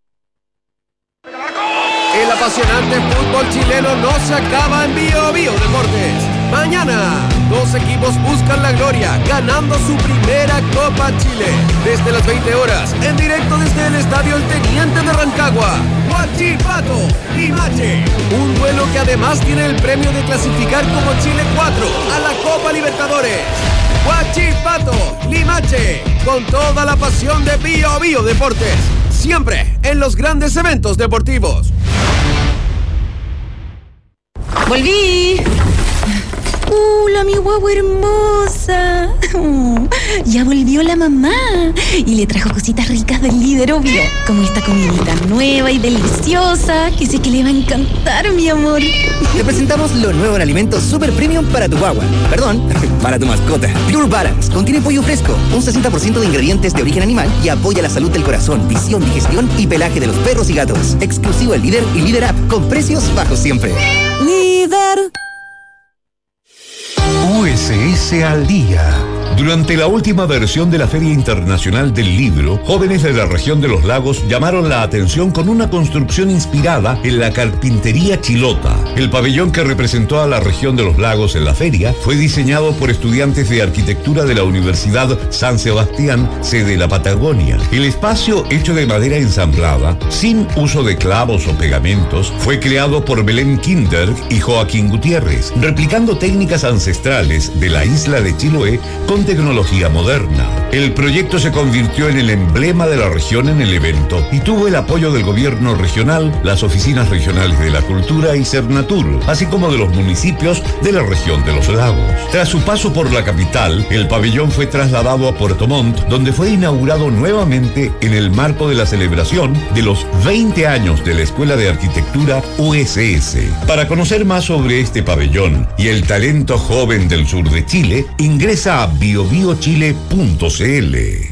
El apasionante fútbol chileno no se acaba en Bio Bio Deportes. Mañana, 2 equipos buscan la gloria, ganando su primera Copa Chile. Desde las 20 horas, en directo desde el Estadio El Teniente de Rancagua. Huachipato, Limache. Un duelo que además tiene el premio de clasificar como Chile 4 a la Copa Libertadores. Huachipato, Limache, con toda la pasión de Bio Bio Deportes. Siempre en los grandes eventos deportivos. ¡Volví! ¡La mi guagua hermosa! Ya volvió la mamá y le trajo cositas ricas del Líder, obvio, como esta comidita nueva y deliciosa que sé que le va a encantar, mi amor. Te presentamos lo nuevo en alimentos super premium para tu guagua. Perdón, para tu mascota. Pure Balance contiene pollo fresco, un 60% de ingredientes de origen animal y apoya la salud del corazón, visión, digestión y pelaje de los perros y gatos. Exclusivo al Líder y Líder App, con precios bajos siempre. Líder. USS al Día. Durante la última versión de la Feria Internacional del Libro, jóvenes de la región de los lagos llamaron la atención con una construcción inspirada en la carpintería chilota. El pabellón que representó a la región de los lagos en la feria fue diseñado por estudiantes de arquitectura de la Universidad San Sebastián, sede de la Patagonia. El espacio, hecho de madera ensamblada, sin uso de clavos o pegamentos, fue creado por Belén Kinder y Joaquín Gutiérrez, replicando técnicas ancestrales de la isla de Chiloé con tecnología moderna. El proyecto se convirtió en el emblema de la región en el evento y tuvo el apoyo del gobierno regional, las oficinas regionales de la cultura y Cernatur, así como de los municipios de la región de los lagos. Tras su paso por la capital, el pabellón fue trasladado a Puerto Montt, donde fue inaugurado nuevamente en el marco de la celebración de los 20 años de la Escuela de Arquitectura USS. Para conocer más sobre este pabellón y el talento joven del sur de Chile, ingresa a biobiochile.cl.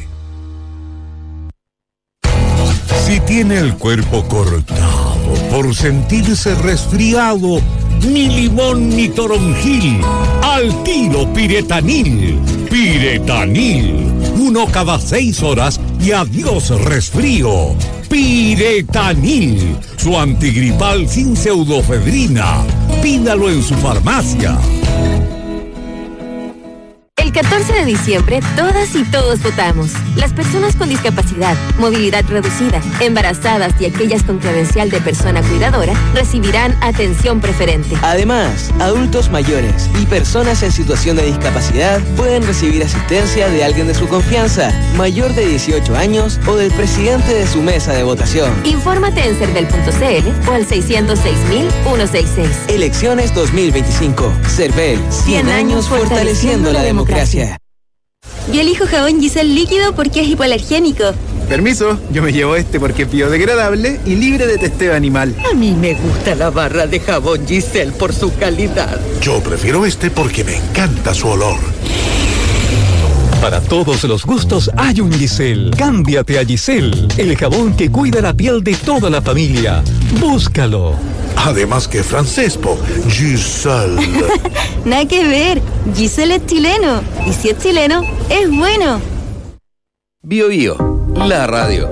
Si tiene el cuerpo cortado por sentirse resfriado, ni limón ni toronjil, al tiro Piretanil. Piretanil, 1 cada 6 horas y adiós resfrío. Piretanil, su antigripal sin pseudofedrina. Pídalo en su farmacia. El 14 de diciembre, todas y todos votamos. Las personas con discapacidad, movilidad reducida, embarazadas y aquellas con credencial de persona cuidadora recibirán atención preferente. Además, adultos mayores y personas en situación de discapacidad pueden recibir asistencia de alguien de su confianza, mayor de 18 años o del presidente de su mesa de votación. Infórmate en cervel.cl o al 606.166. Elecciones 2025. Cervel, 100 años fortaleciendo la democracia. Yo elijo jabón Giselle líquido porque es hipoalergénico. Permiso, yo me llevo este porque es biodegradable y libre de testeo animal. A mí me gusta la barra de jabón Giselle por su calidad. Yo prefiero este porque me encanta su olor. Para todos los gustos hay un Giselle. Cámbiate a Giselle, el jabón que cuida la piel de toda la familia. Búscalo. Además que francés, Giselle. Nada que ver, Giselle es chileno. Y si es chileno, es bueno. Bio Bio, la radio.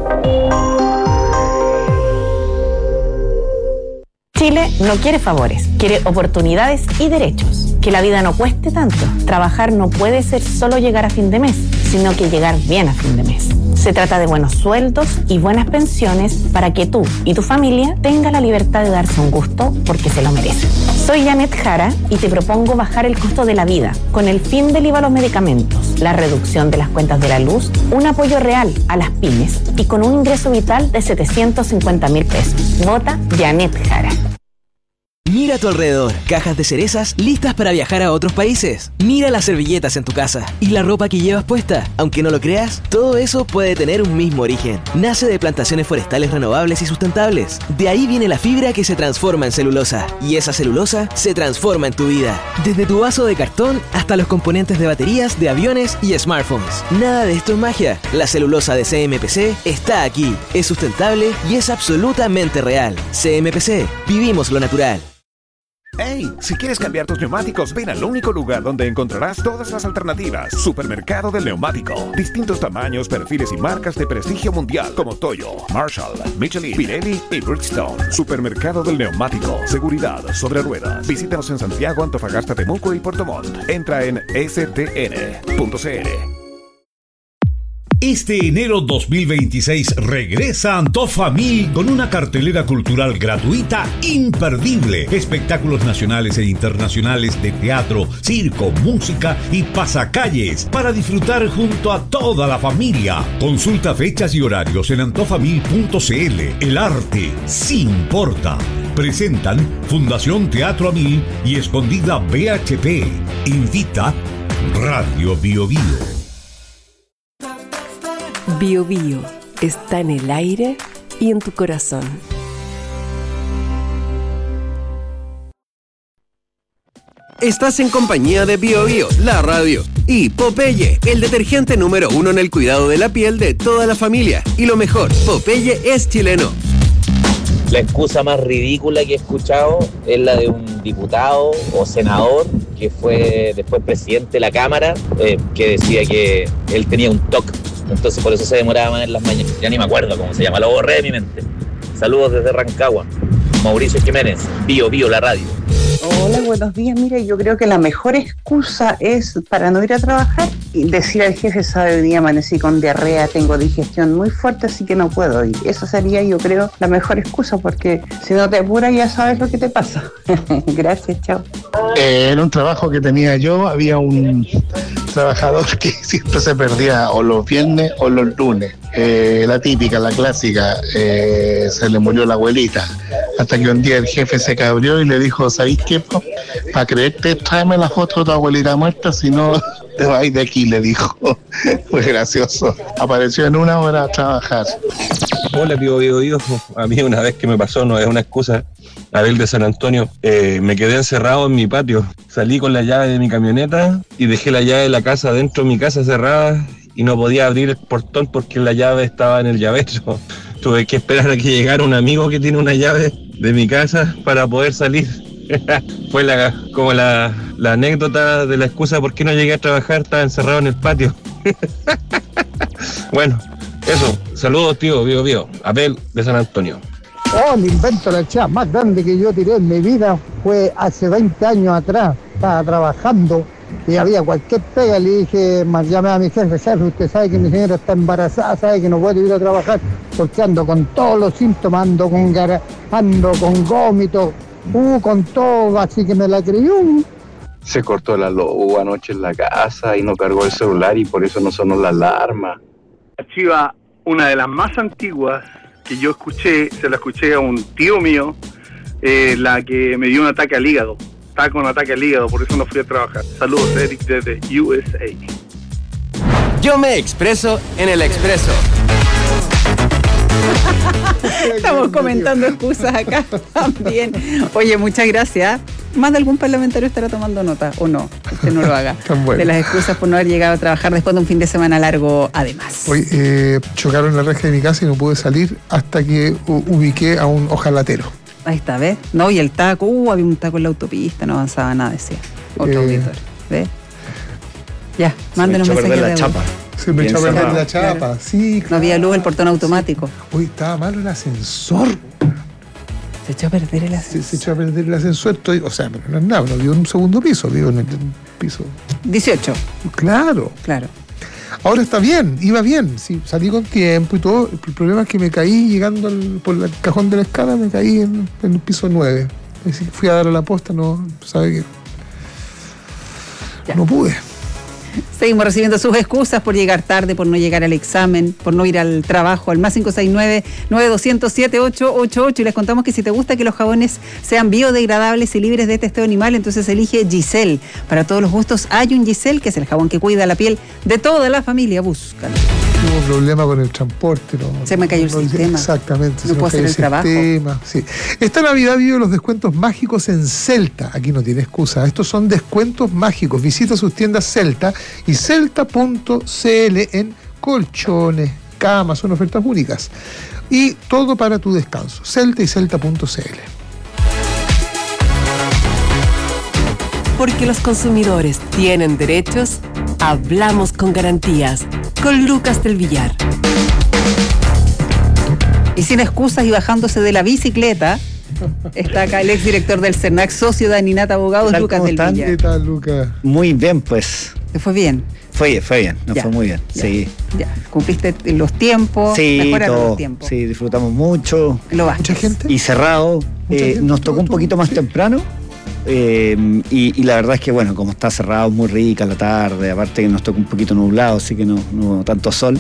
Chile no quiere favores, quiere oportunidades y derechos. Que la vida no cueste tanto. Trabajar no puede ser solo llegar a fin de mes, sino que llegar bien a fin de mes. Se trata de buenos sueldos y buenas pensiones para que tú y tu familia tengan la libertad de darse un gusto porque se lo merecen. Soy Janet Jara y te propongo bajar el costo de la vida con el fin del IVA a los medicamentos, la reducción de las cuentas de la luz, un apoyo real a las pymes y con un ingreso vital de 750.000 pesos. Vota Janet Jara. Mira a tu alrededor, cajas de cerezas listas para viajar a otros países. Mira las servilletas en tu casa y la ropa que llevas puesta. Aunque no lo creas, todo eso puede tener un mismo origen. Nace de plantaciones forestales renovables y sustentables. De ahí viene la fibra que se transforma en celulosa. Y esa celulosa se transforma en tu vida. Desde tu vaso de cartón hasta los componentes de baterías, de aviones y smartphones. Nada de esto es magia. La celulosa de CMPC está aquí. Es sustentable y es absolutamente real. CMPC, vivimos lo natural. ¡Hey! Si quieres cambiar tus neumáticos, ven al único lugar donde encontrarás todas las alternativas. Supermercado del Neumático. Distintos tamaños, perfiles y marcas de prestigio mundial como Toyo, Marshall, Michelin, Pirelli y Bridgestone. Supermercado del Neumático. Seguridad sobre ruedas. Visítanos en Santiago, Antofagasta, Temuco y Puerto Montt. Entra en stn.cl. Este enero 2026 regresa Antofamil con una cartelera cultural gratuita imperdible. Espectáculos nacionales e internacionales de teatro, circo, música y pasacalles para disfrutar junto a toda la familia. Consulta fechas y horarios en antofamil.cl. El arte sí importa. Presentan Fundación Teatro Amil y Escondida BHP. Invita Radio Bio Bio. Bio Bio está en el aire y en tu corazón. Estás en compañía de Bio Bio, la radio, y Popeye, el detergente número 1 en el cuidado de la piel de toda la familia. Y lo mejor, Popeye es chileno. La excusa más ridícula que he escuchado es la de un diputado o senador que fue después presidente de la Cámara, que decía que él tenía un TOC. Entonces por eso se demoraba más en las mañanas. Ya ni me acuerdo cómo se llama, lo borré de mi mente. Saludos desde Rancagua. Mauricio Jiménez, Bio Bio, la radio. Hola, buenos días. Mire, yo creo que la mejor excusa es para no ir a trabajar y decir al jefe, sabe, hoy día amanecí con diarrea, tengo digestión muy fuerte, así que no puedo ir. Esa sería, yo creo, la mejor excusa, porque si no te apuras ya sabes lo que te pasa. Gracias, chao. En un trabajo que tenía yo, había un trabajador que siempre se perdía o los viernes o los lunes. La típica, la clásica, se le murió la abuelita. Hasta que un día el jefe se cabrió y le dijo, ¿sabéis qué? Para creerte, tráeme la foto de tu abuelita muerta, si no te vais de aquí, le dijo. Fue gracioso. Apareció en una hora a trabajar. Hola, Bio Bio. A mí una vez que me pasó, no es una excusa, Abel de San Antonio, me quedé encerrado en mi patio. Salí con la llave de mi camioneta y dejé la llave de la casa dentro de mi casa cerrada y no podía abrir el portón porque la llave estaba en el llavero. Tuve que esperar a que llegara un amigo que tiene una llave de mi casa para poder salir. Fue como la anécdota de la excusa por qué no llegué a trabajar, estaba encerrado en el patio. Bueno, eso. Saludos, tío, Bio Bio. Abel de San Antonio. Oh, el invento de la chá más grande que yo tiré en mi vida fue hace 20 años atrás. Estaba trabajando y había cualquier pega. Le dije, llamé a mi jefe, usted sabe que mi señora está embarazada, sabe que no puedo ir a trabajar porque ando con todos los síntomas, ando con gómito, con todo, así que me la creyó. Se cortó la luz anoche en la casa y no cargó el celular y por eso no sonó la alarma. La chiva, una de las más antiguas que yo escuché, se la escuché a un tío mío, la que me dio un ataque al hígado. Estaba con ataque al hígado, por eso no fui a trabajar. Saludos, Eric, desde USA. Yo me expreso en el expreso. Estamos comentando excusas acá también. Oye, muchas gracias. Más de algún parlamentario estará tomando nota, ¿o no? Usted no lo haga. Bueno. De las excusas por no haber llegado a trabajar después de un fin de semana largo, además. Hoy chocaron la reja de mi casa y no pude salir hasta que ubiqué a un ojalatero. Ahí está, ¿ves? No, y el taco, había un taco en la autopista, no avanzaba nada, decía. Otro auditor, ¿ves? Ya, mándenos mensajes de audio. Se me echó a perder la chapa, claro. Sí, claro. No había luz, el portón automático. Uy, estaba malo el ascensor. Se echó a perder el ascensor. Se echó a perder el ascensor. O sea, pero no es nada, no vivo en un segundo piso, vivo en el piso 18. Claro. Ahora está bien, iba bien, sí, salí con tiempo y todo. El problema es que me caí llegando por el cajón de la escala, me caí en el piso 9. Es decir, fui a dar a la posta, no, sabe que no pude. Seguimos recibiendo sus excusas por llegar tarde, por no llegar al examen, por no ir al trabajo, al más 569-9207-888. Y les contamos que si te gusta que los jabones sean biodegradables y libres de testeo animal, entonces elige Giselle. Para todos los gustos hay un Giselle, que es el jabón que cuida la piel de toda la familia. Búscalo. Tuve un problema con el transporte. Se me cayó el sistema. Exactamente. No puedo hacer el trabajo. Sí. Esta Navidad vive los descuentos mágicos en Celta. Aquí no tiene excusa. Estos son descuentos mágicos. Visita sus tiendas Celta y celta.cl en colchones, camas, son ofertas únicas. Y todo para tu descanso. Celta y celta.cl. Porque los consumidores tienen derechos, hablamos con garantías. Con Lucas del Villar. Y sin excusas y bajándose de la bicicleta, está acá el exdirector del CERNAC, socio de Aninata Abogados, Lucas del Villar. ¿Qué tal, Lucas? Muy bien, pues. ¿Te fue bien? Fue bien, fue muy bien, sí. Ya, cumpliste los tiempos, mejoraron los tiempos. Sí, disfrutamos mucho. ¿Mucha gente? Y cerrado. Nos tocó un poquito más temprano. Y la verdad es que, bueno, como está cerrado, muy rica la tarde, aparte que nos tocó un poquito nublado, así que no tanto sol.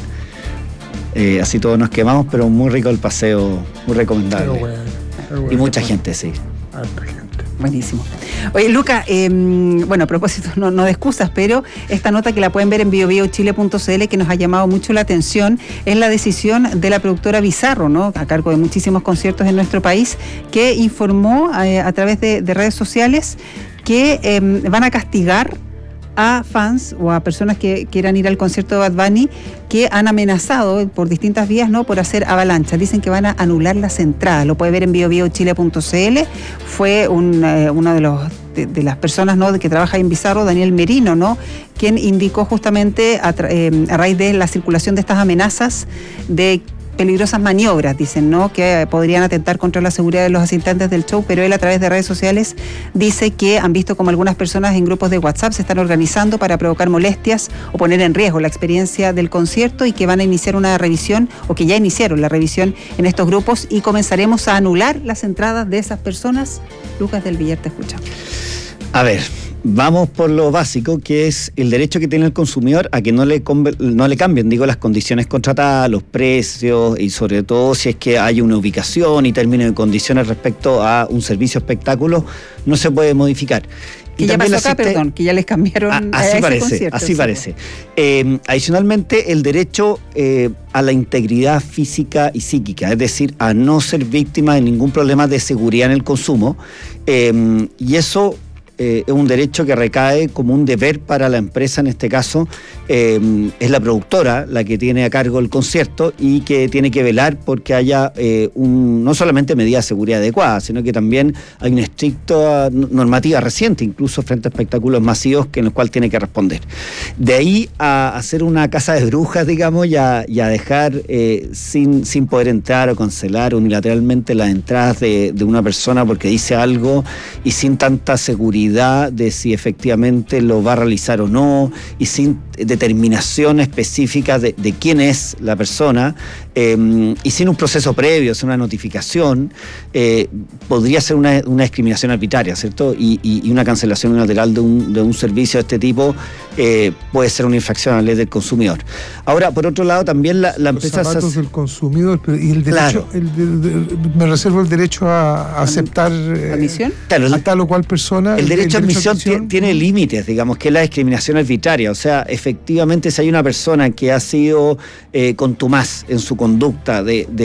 Así todos nos quemamos, pero muy rico el paseo, muy recomendable. Qué bueno. Y mucha gente, sí. Harta gente. Buenísimo. Oye, Luca, bueno, a propósito, no de excusas, pero esta nota que la pueden ver en biobiochile.cl, que nos ha llamado mucho la atención, es la decisión de la productora Bizarro, ¿no?, a cargo de muchísimos conciertos en nuestro país, que informó a través de redes sociales que van a castigar a fans o a personas que quieran ir al concierto de Bad Bunny, que han amenazado por distintas vías, ¿no?, por hacer avalanchas. Dicen que van a anular las entradas. Lo puede ver en biobiochile.cl. Fue uno de las personas, ¿no?, que trabaja en Bizarro, Daniel Merino, ¿no?, quien indicó justamente a raíz de la circulación de estas amenazas de peligrosas maniobras, dicen, ¿no?, que podrían atentar contra la seguridad de los asistentes del show, pero él a través de redes sociales dice que han visto como algunas personas en grupos de WhatsApp se están organizando para provocar molestias o poner en riesgo la experiencia del concierto, y que van a iniciar una revisión, o que ya iniciaron la revisión en estos grupos, y comenzaremos a anular las entradas de esas personas. Lucas del Villar, te escucha. A ver, vamos por lo básico, que es el derecho que tiene el consumidor a que no le cambien, las condiciones contratadas, los precios, y sobre todo si es que hay una ubicación y términos y condiciones respecto a un servicio espectáculo, no se puede modificar. Que ya pasó acá, perdón, que ya les cambiaron así ese parece, concierto. así parece. Adicionalmente, el derecho a la integridad física y psíquica, es decir, a no ser víctima de ningún problema de seguridad en el consumo, y eso es un derecho que recae como un deber para la empresa. En este caso es la productora la que tiene a cargo el concierto y que tiene que velar porque haya no solamente medidas de seguridad adecuadas, sino que también hay una estricta normativa reciente, incluso frente a espectáculos masivos, en los cuales tiene que responder. De ahí a hacer una casa de brujas, digamos, y a dejar sin poder entrar o cancelar unilateralmente las entradas de una persona porque dice algo y sin tanta seguridad seguridad de si efectivamente lo va a realizar o no, y sin determinación específica de quién es la persona, y sin un proceso previo, sin una notificación, podría ser una discriminación arbitraria, ¿cierto? Y una cancelación unilateral de un servicio de este tipo puede ser una infracción a la ley del consumidor. Ahora, por otro lado, también la empresa... Los zapatos del consumidor, y el derecho, claro. Me reservo el derecho a aceptar ¿admisión? A tal o cual persona. El derecho a admisión tiene límites, digamos, que es la discriminación arbitraria. O sea, efectivamente, si hay una persona que ha sido contumaz en su conducta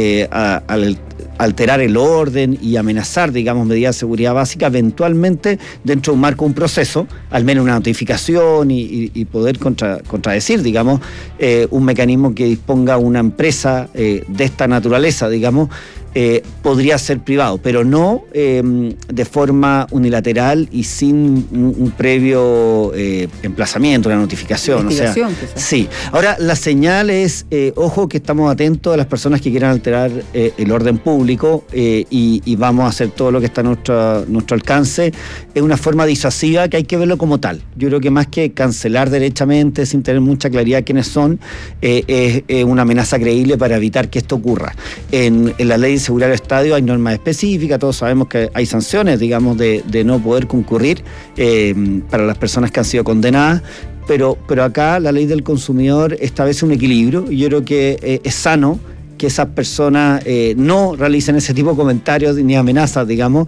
al alterar el orden y amenazar, digamos, medidas de seguridad básica, eventualmente, dentro de un marco de un proceso, al menos una notificación y poder contradecir, digamos, un mecanismo que disponga una empresa de esta naturaleza, digamos, podría ser privado, pero no de forma unilateral y sin un previo emplazamiento, una notificación. O sea, quizás. Sí. Ahora, la señal es, ojo, que estamos atentos a las personas que quieran alterar el orden público y vamos a hacer todo lo que está a nuestro alcance. Es una forma disuasiva que hay que verlo como tal. Yo creo que más que cancelar derechamente, sin tener mucha claridad quiénes son, es una amenaza creíble para evitar que esto ocurra. En la ley de seguridad del estadio hay normas específicas, todos sabemos que hay sanciones, digamos, de no poder concurrir para las personas que han sido condenadas, pero acá la ley del consumidor establece un equilibrio y yo creo que es sano que esas personas no realicen ese tipo de comentarios ni amenazas, digamos,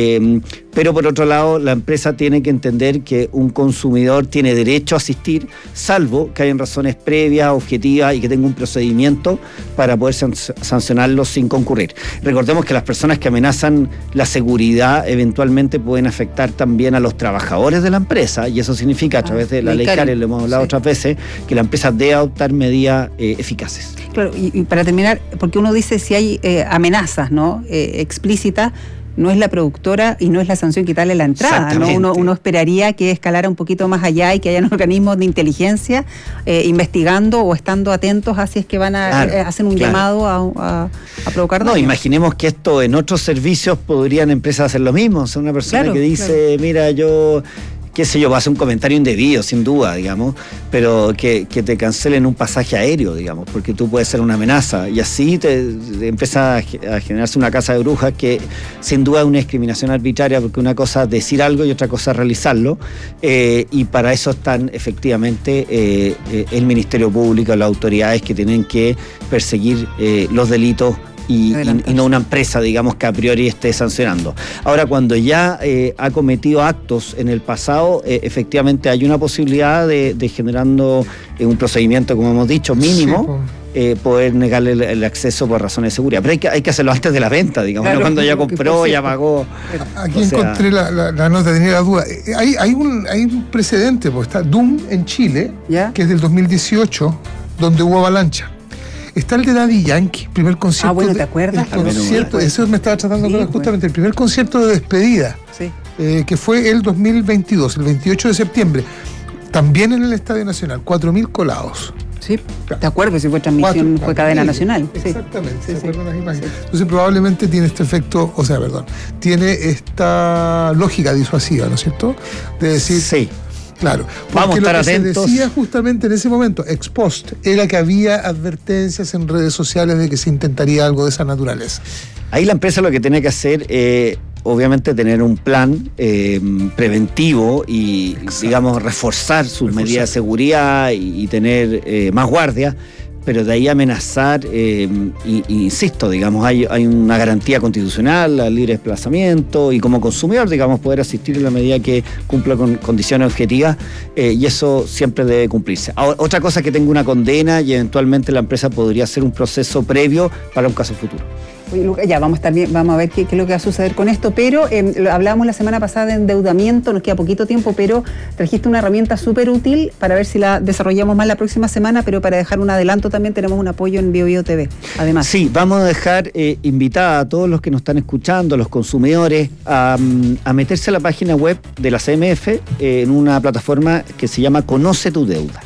pero por otro lado la empresa tiene que entender que un consumidor tiene derecho a asistir, salvo que hayan razones previas, objetivas y que tenga un procedimiento para poder sancionarlo sin concurrir. Recordemos que las personas que amenazan la seguridad eventualmente pueden afectar también a los trabajadores de la empresa, y eso significa, a través de la ley Karen, lo hemos hablado otras veces, que la empresa debe adoptar medidas eficaces. Claro, y para terminar, porque uno dice si hay amenazas, ¿no? Explícitas, no es la productora y no es la sanción quitarle la entrada, ¿no? Uno esperaría que escalara un poquito más allá y que hayan organismos de inteligencia investigando o estando atentos a si es que van a hacer un llamado a provocar daño. No, imaginemos que esto en otros servicios podrían empresas hacer lo mismo. O sea, una persona que dice, mira, yo... qué sé yo, va a hacer un comentario indebido, sin duda, digamos, pero que te cancelen un pasaje aéreo, digamos, porque tú puedes ser una amenaza, y así te empieza a generarse una casa de brujas que sin duda es una discriminación arbitraria, porque una cosa es decir algo y otra cosa es realizarlo, y para eso están efectivamente el Ministerio Público, las autoridades que tienen que perseguir los delitos y no una empresa, digamos, que a priori esté sancionando. Ahora, cuando ya ha cometido actos en el pasado, efectivamente hay una posibilidad de generando un procedimiento, como hemos dicho, mínimo, poder negarle el acceso por razones de seguridad. Pero hay que hacerlo antes de la venta, digamos, no cuando ya compró, ya pagó. Aquí encontré la nota, tenía la duda. Hay un precedente, pues está Doom en Chile, que es del 2018, donde hubo avalancha. Está el de Daddy Yankee, primer concierto. Bueno, ¿te acuerdas? Eso me estaba tratando de hablar justamente, el primer concierto de despedida, que fue el 2022, el 28 de septiembre, también en el Estadio Nacional, 4.000 colados. Sí, ¿te acuerdas? Si fue transmisión, fue cadena nacional. Exactamente, ¿se acuerdan las imágenes? Entonces probablemente tiene este efecto, tiene esta lógica disuasiva, ¿no es cierto? De decir... Sí. Claro, vamos a estar atentos. Se decía justamente en ese momento, ex post, era que había advertencias en redes sociales de que se intentaría algo de esa naturaleza. Ahí la empresa lo que tiene que hacer, obviamente, tener un plan preventivo y, digamos, reforzar sus medidas de seguridad y tener más guardia. Pero de ahí amenazar, insisto, digamos, hay una garantía constitucional al libre desplazamiento y como consumidor, digamos, poder asistir en la medida que cumpla con condiciones objetivas, y eso siempre debe cumplirse. Ahora, otra cosa es que tenga una condena y eventualmente la empresa podría hacer un proceso previo para un caso futuro. Oye, Lucas, ya vamos a ver qué es lo que va a suceder con esto, pero hablábamos la semana pasada de endeudamiento, nos queda poquito tiempo, pero trajiste una herramienta súper útil para ver si la desarrollamos más la próxima semana, pero para dejar un adelanto también tenemos un apoyo en BioBio TV, además. Sí, vamos a dejar invitada a todos los que nos están escuchando, los consumidores, a meterse a la página web de la CMF en una plataforma que se llama Conoce tu Deuda.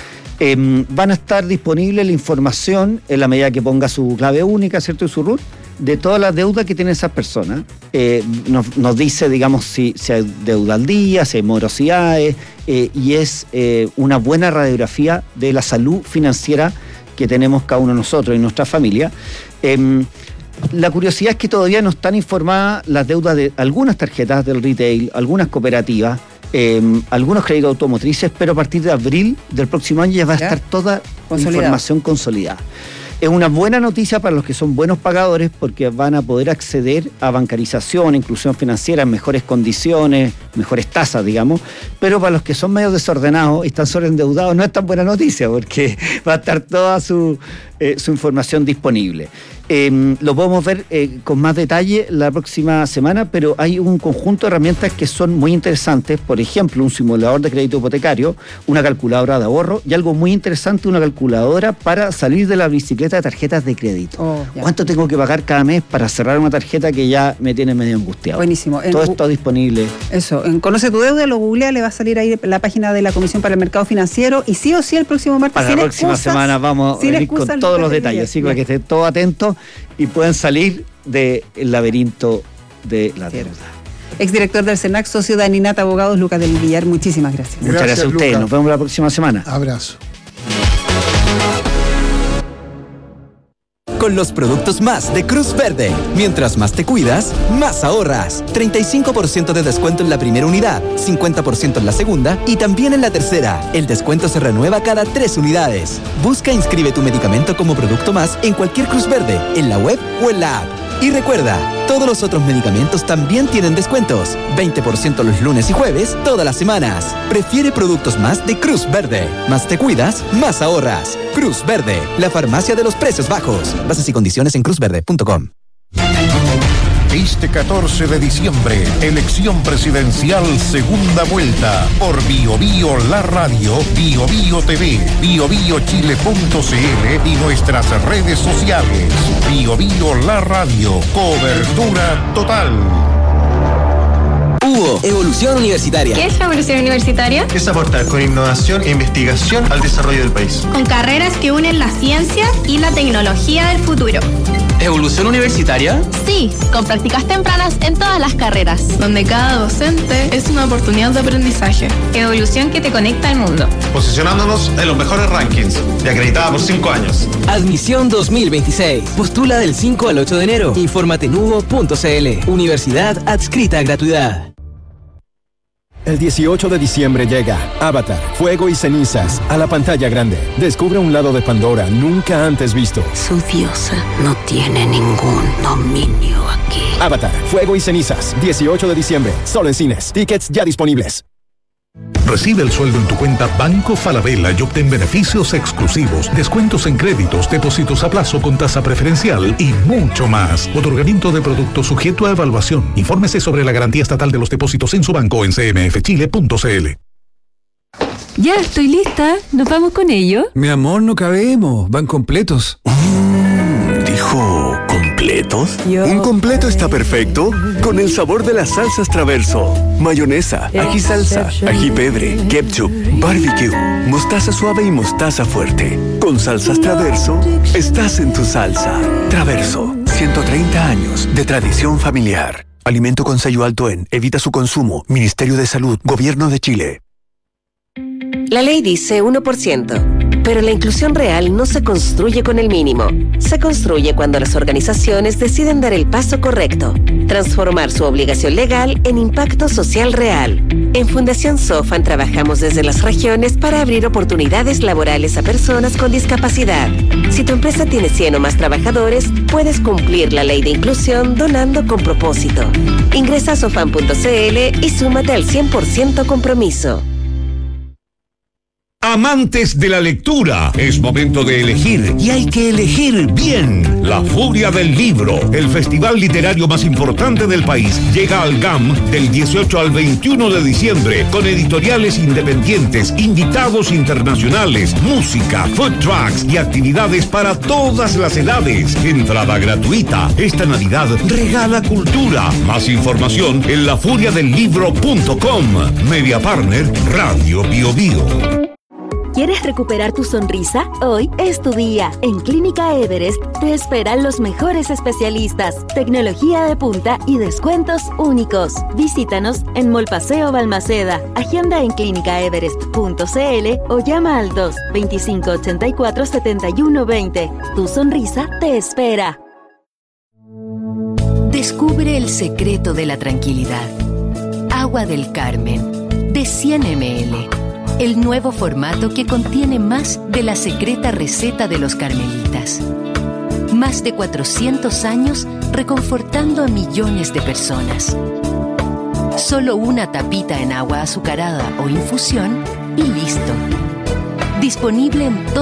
Van a estar disponibles la información en la medida que ponga su clave única, ¿cierto? Y su RUT, de toda la deuda que tienen esas personas. Nos dice, digamos, si hay deuda al día, si hay morosidades, y es una buena radiografía de la salud financiera que tenemos cada uno de nosotros y nuestra familia. La curiosidad es que todavía no están informadas las deudas de algunas tarjetas del retail, algunas cooperativas, algunos créditos automotrices, pero a partir de abril del próximo año ya va a estar toda la información consolidada. Es una buena noticia para los que son buenos pagadores porque van a poder acceder a bancarización, inclusión financiera en mejores condiciones, mejores tasas, digamos, pero para los que son medio desordenados y están sobreendeudados no es tan buena noticia porque va a estar toda su información disponible. Lo podemos ver con más detalle la próxima semana, pero hay un conjunto de herramientas que son muy interesantes, por ejemplo, un simulador de crédito hipotecario, una calculadora de ahorro y algo muy interesante, una calculadora para salir de la bicicleta de tarjetas de crédito. ¿Cuánto tengo que pagar cada mes para cerrar una tarjeta que ya me tiene medio angustiado? Buenísimo. Todo esto disponible. Eso, en Conoce tu Deuda, lo googlea, le va a salir ahí la página de la Comisión para el Mercado Financiero y sí o sí el próximo martes. Para la próxima semana vamos a venir con todos los detalles, así que para que estén todos atentos y puedan salir del laberinto de la deuda. Exdirector del CENAC, socio de Aninat Abogados, Lucas del Villar, muchísimas gracias. Muchas gracias a ustedes, nos vemos la próxima semana. Abrazo. Con los productos más de Cruz Verde. Mientras más te cuidas, más ahorras. 35% de descuento en la primera unidad, 50% en la segunda y también en la tercera. El descuento se renueva cada 3 unidades. Busca e inscribe tu medicamento como producto más en cualquier Cruz Verde, en la web o en la app. Y recuerda, todos los otros medicamentos también tienen descuentos. 20% los lunes y jueves, todas las semanas. Prefiere productos más de Cruz Verde. Más te cuidas, más ahorras. Cruz Verde, la farmacia de los precios bajos. Bases y condiciones en cruzverde.com. Este 14 de diciembre, elección presidencial segunda vuelta por Bio Bio La Radio, Bio Bio TV, biobiochile.cl y nuestras redes sociales. Bio Bio La Radio, cobertura total. Hugo, Evolución Universitaria. ¿Qué es la Evolución Universitaria? Es aportar con innovación e investigación al desarrollo del país. Con carreras que unen la ciencia y la tecnología del futuro. ¿Evolución Universitaria? Sí, con prácticas tempranas en todas las carreras. Donde cada docente es una oportunidad de aprendizaje. Evolución que te conecta al mundo. Posicionándonos en los mejores rankings y acreditada por 5 años. Admisión 2026. Postula del 5 al 8 de enero. Infórmate en hugo.cl. Universidad adscrita a gratuidad. El 18 de diciembre llega Avatar, Fuego y Cenizas a la pantalla grande. Descubre un lado de Pandora nunca antes visto. Su diosa no tiene ningún dominio aquí. Avatar, Fuego y Cenizas, 18 de diciembre, solo en cines. Tickets ya disponibles. Recibe el sueldo en tu cuenta Banco Falabella y obtén beneficios exclusivos, descuentos en créditos, depósitos a plazo con tasa preferencial y mucho más. Otorgamiento de productos sujeto a evaluación. Infórmese sobre la garantía estatal de los depósitos en su banco en cmfchile.cl. Ya, estoy lista. ¿Nos vamos con ello? Mi amor, no cabemos. Van completos. ¿Dijo completos? Un completo está perfecto con el sabor de las salsas Traverso. Mayonesa, ají salsa, ají pebre, ketchup, barbecue, mostaza suave y mostaza fuerte. Con salsas Traverso, estás en tu salsa. Traverso, 130 años de tradición familiar. Alimento con sello alto en Evita su consumo. Ministerio de Salud, Gobierno de Chile. La ley dice 1%, pero la inclusión real no se construye con el mínimo. Se construye cuando las organizaciones deciden dar el paso correcto, transformar su obligación legal en impacto social real. En Fundación Sofan trabajamos desde las regiones para abrir oportunidades laborales a personas con discapacidad. Si tu empresa tiene 100 o más trabajadores, puedes cumplir la ley de inclusión donando con propósito. Ingresa a sofan.cl y súmate al 100% compromiso. Amantes de la lectura, es momento de elegir y hay que elegir bien. La Furia del Libro, el festival literario más importante del país, llega al GAM del 18 al 21 de diciembre con editoriales independientes, invitados internacionales, música, food trucks y actividades para todas las edades. Entrada gratuita. Esta Navidad regala cultura. Más información en lafuriadellibro.com. Media Partner Radio Bio Bio. ¿Quieres recuperar tu sonrisa? Hoy es tu día. En Clínica Everest te esperan los mejores especialistas, tecnología de punta y descuentos únicos. Visítanos en Mall Paseo Balmaceda. Agenda en clinicaeverest.cl o llama al 2-2584-7120. Tu sonrisa te espera. Descubre el secreto de la tranquilidad. Agua del Carmen, de 100 ml. El nuevo formato que contiene más de la secreta receta de los carmelitas. Más de 400 años reconfortando a millones de personas. Solo una tapita en agua azucarada o infusión y listo. Disponible en todo